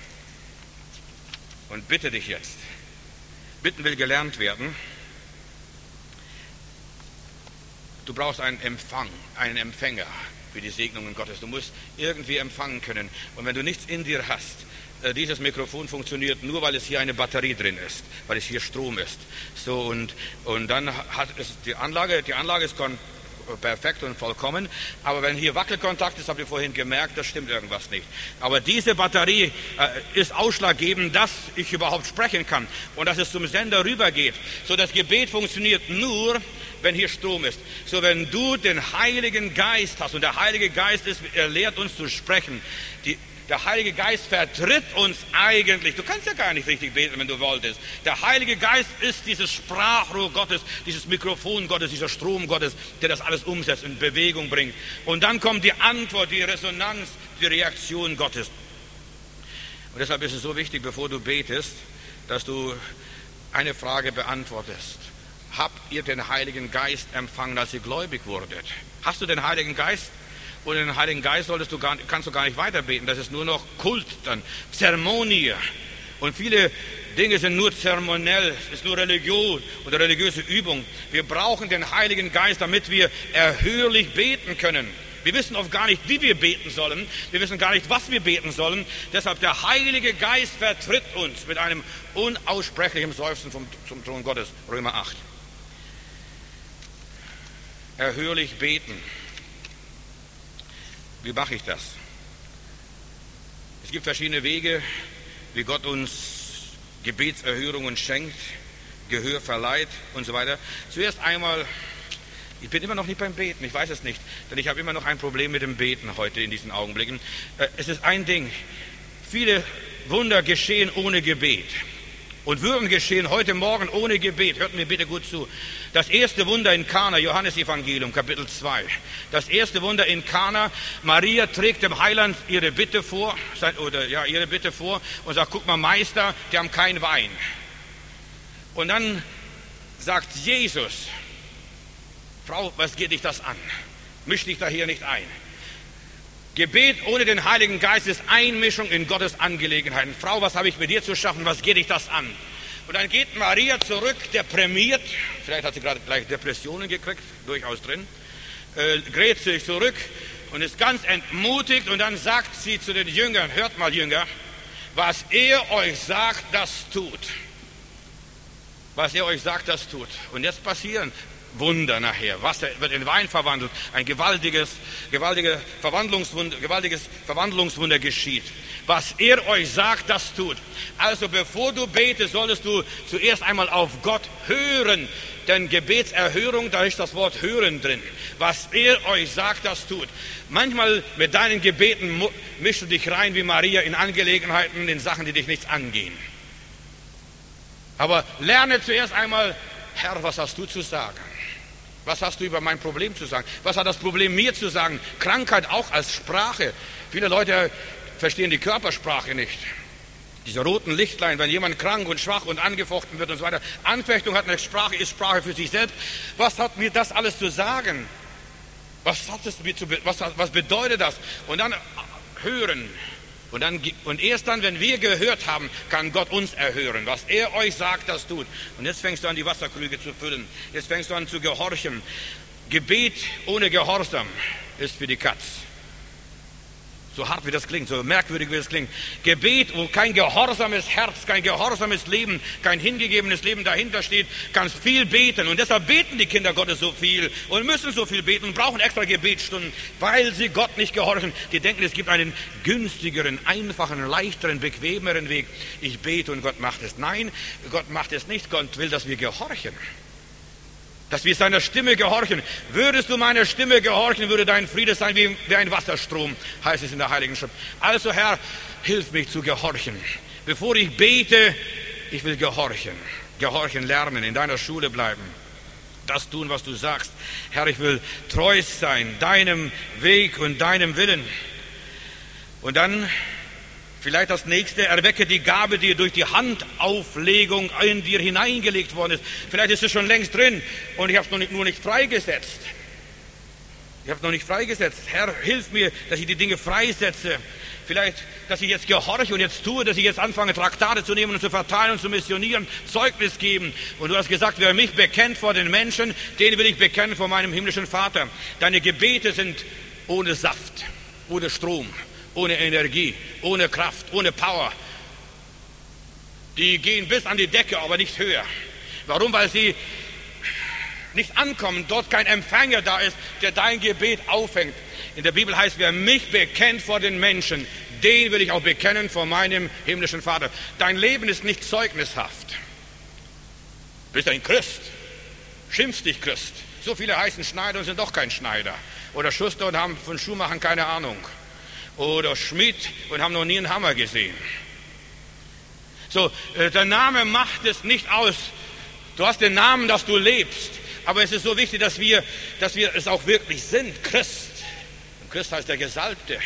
Und bitte dich jetzt. Bitten will gelernt werden. Du brauchst einen Empfang, einen Empfänger für die Segnungen Gottes. Du musst irgendwie empfangen können. Und wenn du nichts in dir hast, dieses Mikrofon funktioniert nur, weil es hier eine Batterie drin ist, weil es hier Strom ist. So, und dann hat es die Anlage ist perfekt und vollkommen, aber wenn hier Wackelkontakt ist, habt ihr vorhin gemerkt, das stimmt irgendwas nicht. Aber diese Batterie ist ausschlaggebend, dass ich überhaupt sprechen kann und dass es zum Sender rübergeht. So, das Gebet funktioniert nur, wenn hier Strom ist. So, wenn du den Heiligen Geist hast, und der Heilige Geist er lehrt uns zu sprechen, der Heilige Geist vertritt uns eigentlich. Du kannst ja gar nicht richtig beten, wenn du wolltest. Der Heilige Geist ist dieses Sprachrohr Gottes, dieses Mikrofon Gottes, dieser Strom Gottes, der das alles umsetzt und in Bewegung bringt. Und dann kommt die Antwort, die Resonanz, die Reaktion Gottes. Und deshalb ist es so wichtig, bevor du betest, dass du eine Frage beantwortest. Habt ihr den Heiligen Geist empfangen, als ihr gläubig wurdet? Hast du den Heiligen Geist? Ohne den Heiligen Geist kannst du gar nicht weiter beten. Das ist nur noch Kult, dann Zeremonie. Und viele Dinge sind nur zeremoniell, ist nur Religion oder religiöse Übung. Wir brauchen den Heiligen Geist, damit wir erhörlich beten können. Wir wissen oft gar nicht, wie wir beten sollen. Wir wissen gar nicht, was wir beten sollen. Deshalb der Heilige Geist vertritt uns mit einem unaussprechlichen Seufzen zum Thron Gottes. Römer 8. Erhörlich beten. Wie mache ich das? Es gibt verschiedene Wege, wie Gott uns Gebetserhörungen schenkt, Gehör verleiht und so weiter. Zuerst einmal, ich bin immer noch nicht beim Beten, ich weiß es nicht, denn ich habe immer noch ein Problem mit dem Beten heute in diesen Augenblicken. Es ist ein Ding, viele Wunder geschehen ohne Gebet. Und würden geschehen heute Morgen ohne Gebet. Hört mir bitte gut zu. Das erste Wunder in Kana, Johannesevangelium, Kapitel 2. Das erste Wunder in Kana, Maria trägt dem Heiland ihre Bitte vor und sagt, guck mal Meister, die haben keinen Wein. Und dann sagt Jesus, Frau, was geht dich das an? Misch dich da hier nicht ein. Gebet ohne den Heiligen Geist ist Einmischung in Gottes Angelegenheiten. Frau, was habe ich mit dir zu schaffen? Was geht dich das an? Und dann geht Maria zurück, deprimiert. Vielleicht hat sie gerade gleich Depressionen gekriegt, durchaus drin. Gräbt sich zurück und ist ganz entmutigt. Und dann sagt sie zu den Jüngern, hört mal Jünger, was er euch sagt, das tut. Was er euch sagt, das tut. Und jetzt passieren Wunder nachher. Wasser wird in Wein verwandelt. Ein gewaltiges Verwandlungswunder geschieht. Was er euch sagt, das tut. Also bevor du betest, solltest du zuerst einmal auf Gott hören. Denn Gebetserhörung, da ist das Wort hören drin. Was er euch sagt, das tut. Manchmal mit deinen Gebeten mischst du dich rein wie Maria in Angelegenheiten, in Sachen, die dich nichts angehen. Aber lerne zuerst einmal, Herr, was hast du zu sagen? Was hast du über mein Problem zu sagen? Was hat das Problem mir zu sagen? Krankheit auch als Sprache. Viele Leute verstehen die Körpersprache nicht. Diese roten Lichtlein, wenn jemand krank und schwach und angefochten wird und so weiter. Anfechtung hat eine Sprache, ist Sprache für sich selbst. Was hat mir das alles zu sagen? Was bedeutet das? Und dann hören. Und erst dann, wenn wir gehört haben, kann Gott uns erhören. Was er euch sagt, das tut. Und jetzt fängst du an, die Wasserkrüge zu füllen. Jetzt fängst du an zu gehorchen. Gebet ohne Gehorsam ist für die Katz. So hart wie das klingt, so merkwürdig wie das klingt. Gebet, wo kein gehorsames Herz, kein gehorsames Leben, kein hingegebenes Leben dahinter steht, kannst viel beten. Und deshalb beten die Kinder Gottes so viel und müssen so viel beten und brauchen extra Gebetsstunden, weil sie Gott nicht gehorchen. Die denken, es gibt einen günstigeren, einfachen, leichteren, bequemeren Weg. Ich bete und Gott macht es. Nein, Gott macht es nicht. Gott will, dass wir gehorchen. Dass wir seiner Stimme gehorchen. Würdest du meiner Stimme gehorchen, würde dein Friede sein wie ein Wasserstrom, heißt es in der Heiligen Schrift. Also Herr, hilf mich zu gehorchen. Bevor ich bete, ich will gehorchen. Gehorchen lernen, in deiner Schule bleiben. Das tun, was du sagst. Herr, ich will treu sein, deinem Weg und deinem Willen. Und dann vielleicht das nächste, erwecke die Gabe, die durch die Handauflegung in dir hineingelegt worden ist. Vielleicht ist es schon längst drin und ich habe es nur nicht freigesetzt. Ich habe es noch nicht freigesetzt. Herr, hilf mir, dass ich die Dinge freisetze. Vielleicht, dass ich jetzt gehorche und jetzt tue, dass ich jetzt anfange, Traktate zu nehmen und zu verteilen und zu missionieren, Zeugnis geben. Und du hast gesagt, wer mich bekennt vor den Menschen, den will ich bekennen vor meinem himmlischen Vater. Deine Gebete sind ohne Saft, ohne Strom, ohne Energie, ohne Kraft, ohne Power. Die gehen bis an die Decke, aber nicht höher. Warum? Weil sie nicht ankommen, dort kein Empfänger da ist, der dein Gebet auffängt. In der Bibel heißt, wer mich bekennt vor den Menschen, den will ich auch bekennen vor meinem himmlischen Vater. Dein Leben ist nicht zeugnishaft. Du bist ein Christ. Schimpfst dich Christ. So viele heißen Schneider und sind doch kein Schneider. Oder Schuster und haben von Schuhmachen keine Ahnung. Oder Schmied und haben noch nie einen Hammer gesehen. So, der Name macht es nicht aus. Du hast den Namen, dass du lebst. Aber es ist so wichtig, dass wir es auch wirklich sind. Christ. Und Christ heißt der Gesalbte.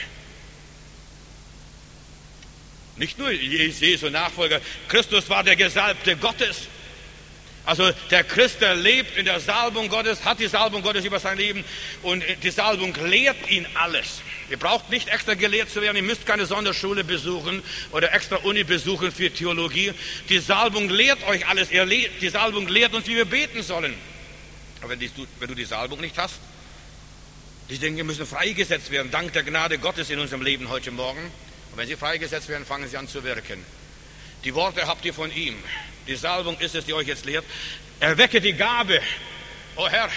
Nicht nur Jesu Nachfolger. Christus war der Gesalbte Gottes. Also der Christ, der lebt in der Salbung Gottes, hat die Salbung Gottes über sein Leben und die Salbung lehrt ihn alles. Ihr braucht nicht extra gelehrt zu werden, ihr müsst keine Sonderschule besuchen oder extra Uni besuchen für Theologie. Die Salbung lehrt euch alles, die Salbung lehrt uns, wie wir beten sollen. Aber wenn du die Salbung nicht hast, die Dinge müssen freigesetzt werden, dank der Gnade Gottes in unserem Leben heute Morgen. Und wenn sie freigesetzt werden, fangen sie an zu wirken. Die Worte habt ihr von ihm. Die Salbung ist es, die euch jetzt lehrt. Erwecke die Gabe. Oh Herr.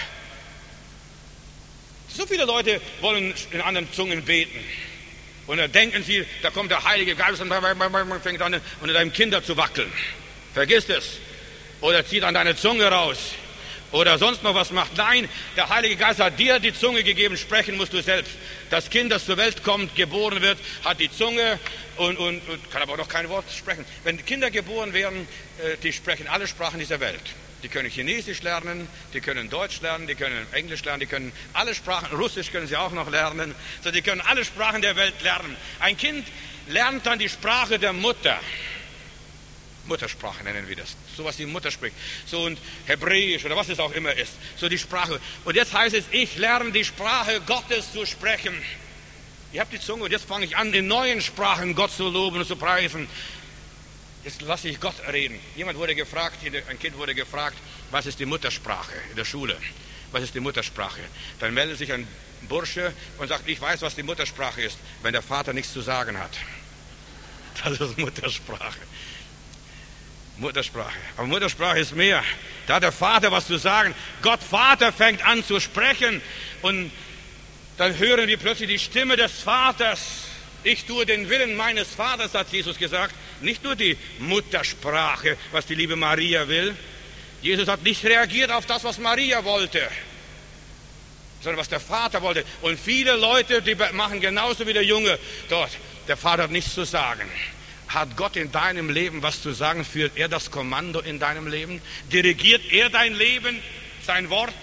So viele Leute wollen in anderen Zungen beten. Und dann denken sie, da kommt der Heilige Geist und fängt an, unter deinem Kinder zu wackeln. Vergiss es. Oder zieht an deine Zunge raus. Oder sonst noch was macht. Nein, der Heilige Geist hat dir die Zunge gegeben, sprechen musst du selbst. Das Kind, das zur Welt kommt, geboren wird, hat die Zunge und kann aber noch kein Wort sprechen. Wenn Kinder geboren werden, die sprechen alle Sprachen dieser Welt. Die können Chinesisch lernen, die können Deutsch lernen, die können Englisch lernen, die können alle Sprachen, Russisch können sie auch noch lernen. So, die können alle Sprachen der Welt lernen. Ein Kind lernt dann die Sprache der Mutter. Muttersprache nennen wir das. So was die Mutter spricht. So und Hebräisch oder was es auch immer ist. So die Sprache. Und jetzt heißt es, ich lerne die Sprache Gottes zu sprechen. Ihr habt die Zunge und jetzt fange ich an, in neuen Sprachen Gott zu loben und zu preisen. Jetzt lasse ich Gott reden. Ein Kind wurde gefragt, was ist die Muttersprache in der Schule? Was ist die Muttersprache? Dann meldet sich ein Bursche und sagt, ich weiß, was die Muttersprache ist, wenn der Vater nichts zu sagen hat. Das ist Muttersprache. Muttersprache. Aber Muttersprache ist mehr. Da hat der Vater was zu sagen. Gott Vater fängt an zu sprechen und dann hören wir plötzlich die Stimme des Vaters. Ich tue den Willen meines Vaters, hat Jesus gesagt. Nicht nur die Muttersprache, was die liebe Maria will. Jesus hat nicht reagiert auf das, was Maria wollte, sondern was der Vater wollte. Und viele Leute, die machen genauso wie der Junge dort. Der Vater hat nichts zu sagen. Hat Gott in deinem Leben was zu sagen? Führt er das Kommando in deinem Leben? Dirigiert er dein Leben, sein Wort?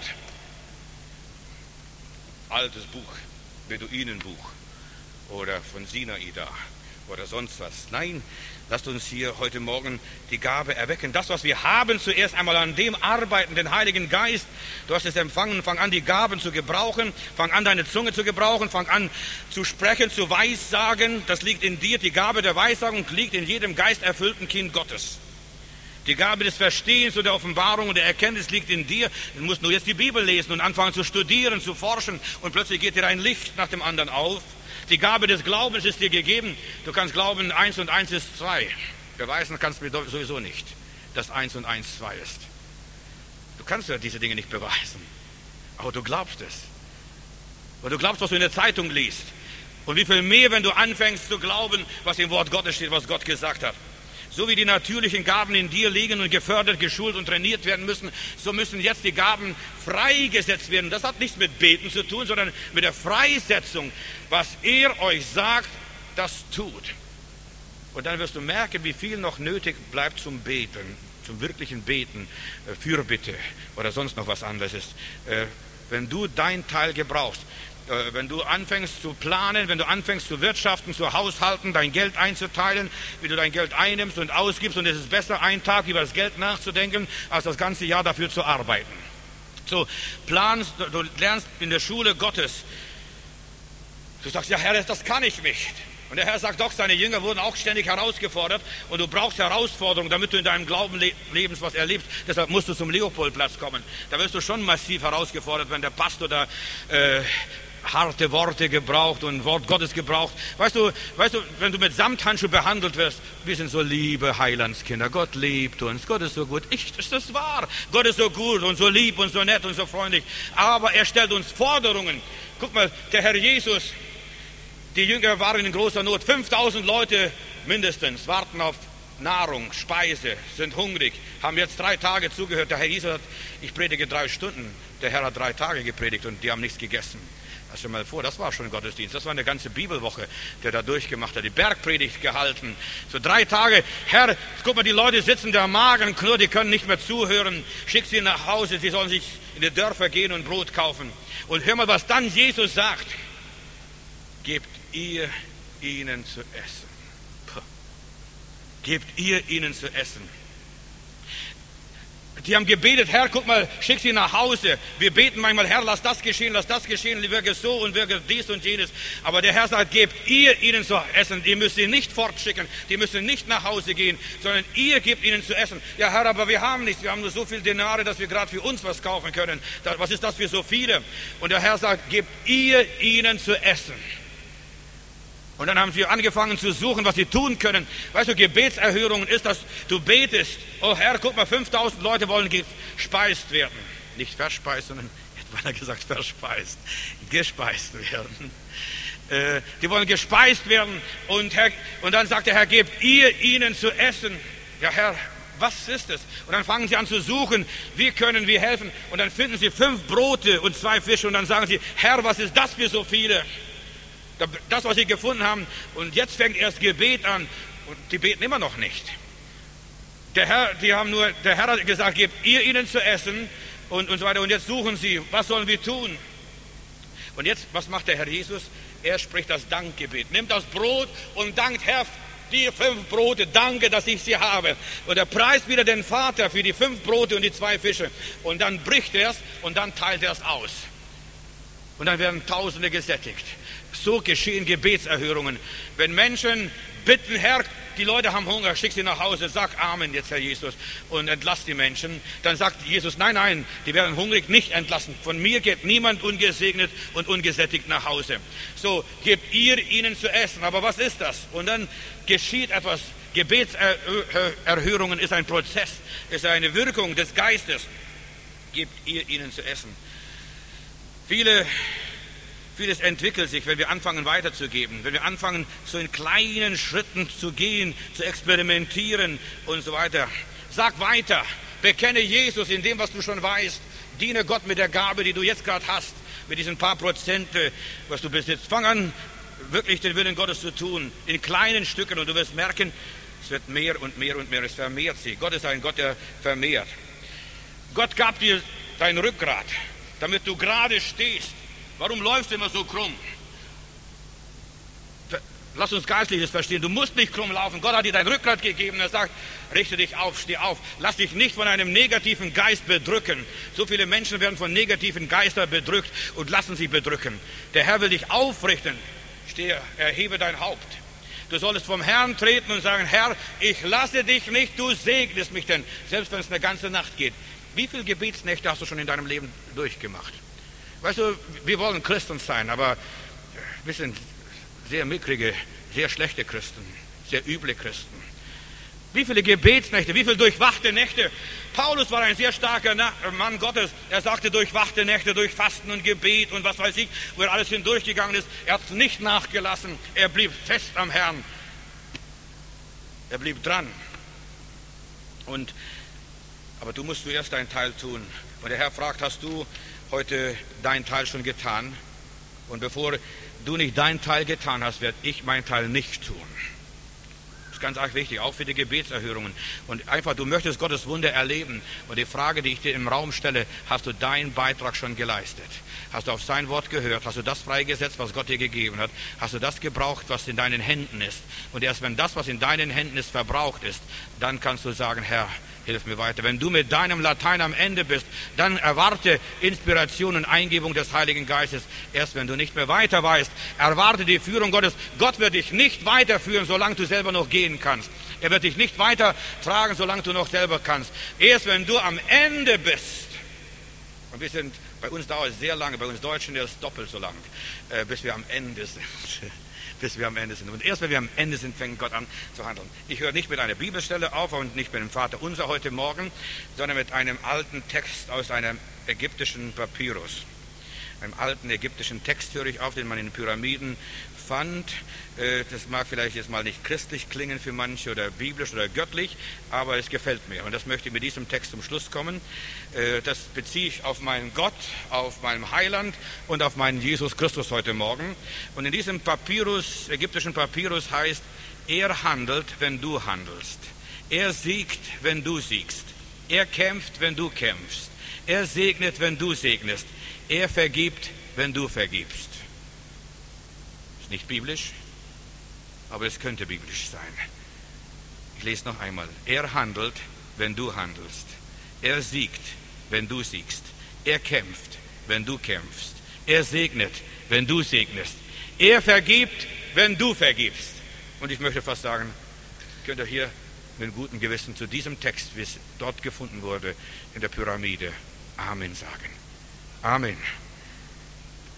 Altes Buch, Beduinenbuch oder von Sinai da oder sonst was. Nein, lasst uns hier heute Morgen die Gabe erwecken. Das, was wir haben, zuerst einmal an dem arbeiten, den Heiligen Geist. Du hast es empfangen, fang an, die Gaben zu gebrauchen. Fang an, deine Zunge zu gebrauchen. Fang an, zu sprechen, zu weissagen. Das liegt in dir. Die Gabe der Weissagung liegt in jedem geisterfüllten Kind Gottes. Die Gabe des Verstehens und der Offenbarung und der Erkenntnis liegt in dir. Du musst nur jetzt die Bibel lesen und anfangen zu studieren, zu forschen. Und plötzlich geht dir ein Licht nach dem anderen auf. Die Gabe des Glaubens ist dir gegeben. Du kannst glauben, 1 und 1 ist 2. Beweisen kannst du mir sowieso nicht, dass 1 und 1 2 ist. Du kannst ja diese Dinge nicht beweisen. Aber du glaubst es. Weil du glaubst, was du in der Zeitung liest. Und wie viel mehr, wenn du anfängst zu glauben, was im Wort Gottes steht, was Gott gesagt hat. So wie die natürlichen Gaben in dir liegen und gefördert, geschult und trainiert werden müssen, so müssen jetzt die Gaben freigesetzt werden. Das hat nichts mit Beten zu tun, sondern mit der Freisetzung. Was er euch sagt, das tut. Und dann wirst du merken, wie viel noch nötig bleibt zum Beten, zum wirklichen Beten, Fürbitte oder sonst noch was anderes ist. Wenn du dein Teil gebrauchst, wenn du anfängst zu planen, wenn du anfängst zu wirtschaften, zu haushalten, dein Geld einzuteilen, wie du dein Geld einnimmst und ausgibst, und es ist besser, einen Tag über das Geld nachzudenken, als das ganze Jahr dafür zu arbeiten. So, du lernst in der Schule Gottes. Du sagst, ja Herr, das kann ich nicht. Und der Herr sagt doch, seine Jünger wurden auch ständig herausgefordert und du brauchst Herausforderungen, damit du in deinem Glauben lebst, was erlebst. Deshalb musst du zum Leopoldplatz kommen. Da wirst du schon massiv herausgefordert, wenn der Pastor da harte Worte gebraucht und Wort Gottes gebraucht. Weißt du, wenn du mit Samthandschuh behandelt wirst, wir sind so liebe Heilandskinder. Gott liebt uns, Gott ist so gut. Ist das wahr? Gott ist so gut und so lieb und so nett und so freundlich. Aber er stellt uns Forderungen. Guck mal, der Herr Jesus, die Jünger waren in großer Not. 5000 Leute mindestens warten auf Nahrung, Speise, sind hungrig, haben jetzt 3 Tage zugehört. Der Herr Jesus hat, ich predige 3 Stunden. Der Herr hat 3 Tage gepredigt und die haben nichts gegessen. Stell dir mal vor, das war schon ein Gottesdienst. Das war eine ganze Bibelwoche, der da durchgemacht hat. Die Bergpredigt gehalten. So 3 Tage. Herr, guck mal, die Leute sitzen da, Magen knurrt, die können nicht mehr zuhören. Schick sie nach Hause, sie sollen sich in die Dörfer gehen und Brot kaufen. Und hör mal, was dann Jesus sagt. Gebt ihr ihnen zu essen. Puh. Gebt ihr ihnen zu essen. Die haben gebetet, Herr, guck mal, schick sie nach Hause. Wir beten manchmal, Herr, lass das geschehen, wirke so und wirke dies und jenes. Aber der Herr sagt, gebt ihr ihnen zu essen. Die müsst ihr nicht fortschicken, die müssen nicht nach Hause gehen, sondern ihr gebt ihnen zu essen. Ja, Herr, aber wir haben nichts, wir haben nur so viel Denare, dass wir gerade für uns was kaufen können. Was ist das für so viele? Und der Herr sagt, gebt ihr ihnen zu essen. Und dann haben sie angefangen zu suchen, was sie tun können. Weißt du, Gebetserhörungen ist, dass du betest. Oh Herr, guck mal, 5000 Leute wollen gespeist werden. Nicht verspeist, sondern, hätte man gesagt, verspeist. Gespeist werden. Die wollen gespeist werden. Und dann sagt der Herr, gebt ihr ihnen zu essen. Ja, Herr, was ist es? Und dann fangen sie an zu suchen, wie können wir helfen? Und dann finden sie 5 Brote und 2 Fische. Und dann sagen sie, Herr, was ist das für so viele? Das, was sie gefunden haben, und jetzt fängt erst Gebet an, und die beten immer noch nicht. Der Herr hat gesagt, gebt ihr ihnen zu essen, und so weiter, und jetzt suchen sie, was sollen wir tun? Und jetzt, was macht der Herr Jesus? Er spricht das Dankgebet, nimmt das Brot und dankt, Herr, die 5 Brote, danke, dass ich sie habe. Und er preist wieder den Vater für die 5 Brote und die 2 Fische, und dann bricht er es, und dann teilt er es aus. Und dann werden Tausende gesättigt. So geschehen Gebetserhörungen. Wenn Menschen bitten, Herr, die Leute haben Hunger, schick sie nach Hause, sag Amen jetzt, Herr Jesus, und entlass die Menschen. Dann sagt Jesus, nein, die werden hungrig, nicht entlassen. Von mir geht niemand ungesegnet und ungesättigt nach Hause. So, gebt ihr ihnen zu essen. Aber was ist das? Und dann geschieht etwas. Gebetserhörungen ist ein Prozess, ist eine Wirkung des Geistes. Gebt ihr ihnen zu essen. Vieles entwickelt sich, wenn wir anfangen weiterzugeben, wenn wir anfangen, so in kleinen Schritten zu gehen, zu experimentieren und so weiter. Sag weiter, bekenne Jesus in dem, was du schon weißt, diene Gott mit der Gabe, die du jetzt gerade hast, mit diesen paar Prozente, was du besitzt. Fang an, wirklich den Willen Gottes zu tun, in kleinen Stücken, und du wirst merken, es wird mehr und mehr und mehr, es vermehrt sich. Gott ist ein Gott, der vermehrt. Gott gab dir dein Rückgrat, damit du gerade stehst. Warum läufst du immer so krumm? Lass uns Geistliches verstehen. Du musst nicht krumm laufen. Gott hat dir dein Rückgrat gegeben. Er sagt, richte dich auf, steh auf. Lass dich nicht von einem negativen Geist bedrücken. So viele Menschen werden von negativen Geistern bedrückt und lassen sich bedrücken. Der Herr will dich aufrichten. Stehe, erhebe dein Haupt. Du solltest vom Herrn treten und sagen, Herr, ich lasse dich nicht, du segnest mich denn, selbst wenn es eine ganze Nacht geht. Wie viele Gebetsnächte hast du schon in deinem Leben durchgemacht? Weißt du, wir wollen Christen sein, aber wir sind sehr mickrige, sehr schlechte Christen, sehr üble Christen. Wie viele Gebetsnächte, wie viele durchwachte Nächte. Paulus war ein sehr starker Mann Gottes. Er sagte durchwachte Nächte, durch Fasten und Gebet und was weiß ich, wo er alles hindurchgegangen ist. Er hat es nicht nachgelassen. Er blieb fest am Herrn. Er blieb dran. Aber du musst zuerst deinen Teil tun. Und der Herr fragt, hast du heute deinen Teil schon getan? Und bevor du nicht deinen Teil getan hast, werde ich meinen Teil nicht tun. Das ist ganz arg wichtig, auch für die Gebetserhörungen. Und einfach, du möchtest Gottes Wunder erleben. Und die Frage, die ich dir im Raum stelle, hast du deinen Beitrag schon geleistet? Hast du auf sein Wort gehört? Hast du das freigesetzt, was Gott dir gegeben hat? Hast du das gebraucht, was in deinen Händen ist? Und erst wenn das, was in deinen Händen ist, verbraucht ist, dann kannst du sagen, Herr, hilf mir weiter. Wenn du mit deinem Latein am Ende bist, dann erwarte Inspiration und Eingebung des Heiligen Geistes. Erst wenn du nicht mehr weiter weißt, erwarte die Führung Gottes. Gott wird dich nicht weiterführen, solange du selber noch gehen kannst. Er wird dich nicht weiter tragen, solange du noch selber kannst. Erst wenn du am Ende bist, und wir sind Bei uns dauert es sehr lange, bei uns Deutschen ist es doppelt so lang, bis wir am Ende sind. Bis wir am Ende sind. Und erst wenn wir am Ende sind, fängt Gott an zu handeln. Ich höre nicht mit einer Bibelstelle auf und nicht mit dem Vater Unser heute Morgen, sondern mit einem alten Text aus einem ägyptischen Papyrus. Einem alten ägyptischen Text höre ich auf, den man in den Pyramiden fand. Das mag vielleicht jetzt mal nicht christlich klingen für manche oder biblisch oder göttlich, aber es gefällt mir. Und das möchte ich mit diesem Text zum Schluss kommen. Das beziehe ich auf meinen Gott, auf meinen Heiland und auf meinen Jesus Christus heute Morgen. Und in diesem Papyrus, ägyptischen Papyrus heißt, er handelt, wenn du handelst. Er siegt, wenn du siegst. Er kämpft, wenn du kämpfst. Er segnet, wenn du segnest. Er vergibt, wenn du vergibst. Ist nicht biblisch, aber es könnte biblisch sein. Ich lese noch einmal. Er handelt, wenn du handelst. Er siegt, wenn du siegst. Er kämpft, wenn du kämpfst. Er segnet, wenn du segnest. Er vergibt, wenn du vergibst. Und ich möchte fast sagen, könnt ihr hier mit gutem Gewissen zu diesem Text, wie es dort gefunden wurde, in der Pyramide, Amen sagen. Amen.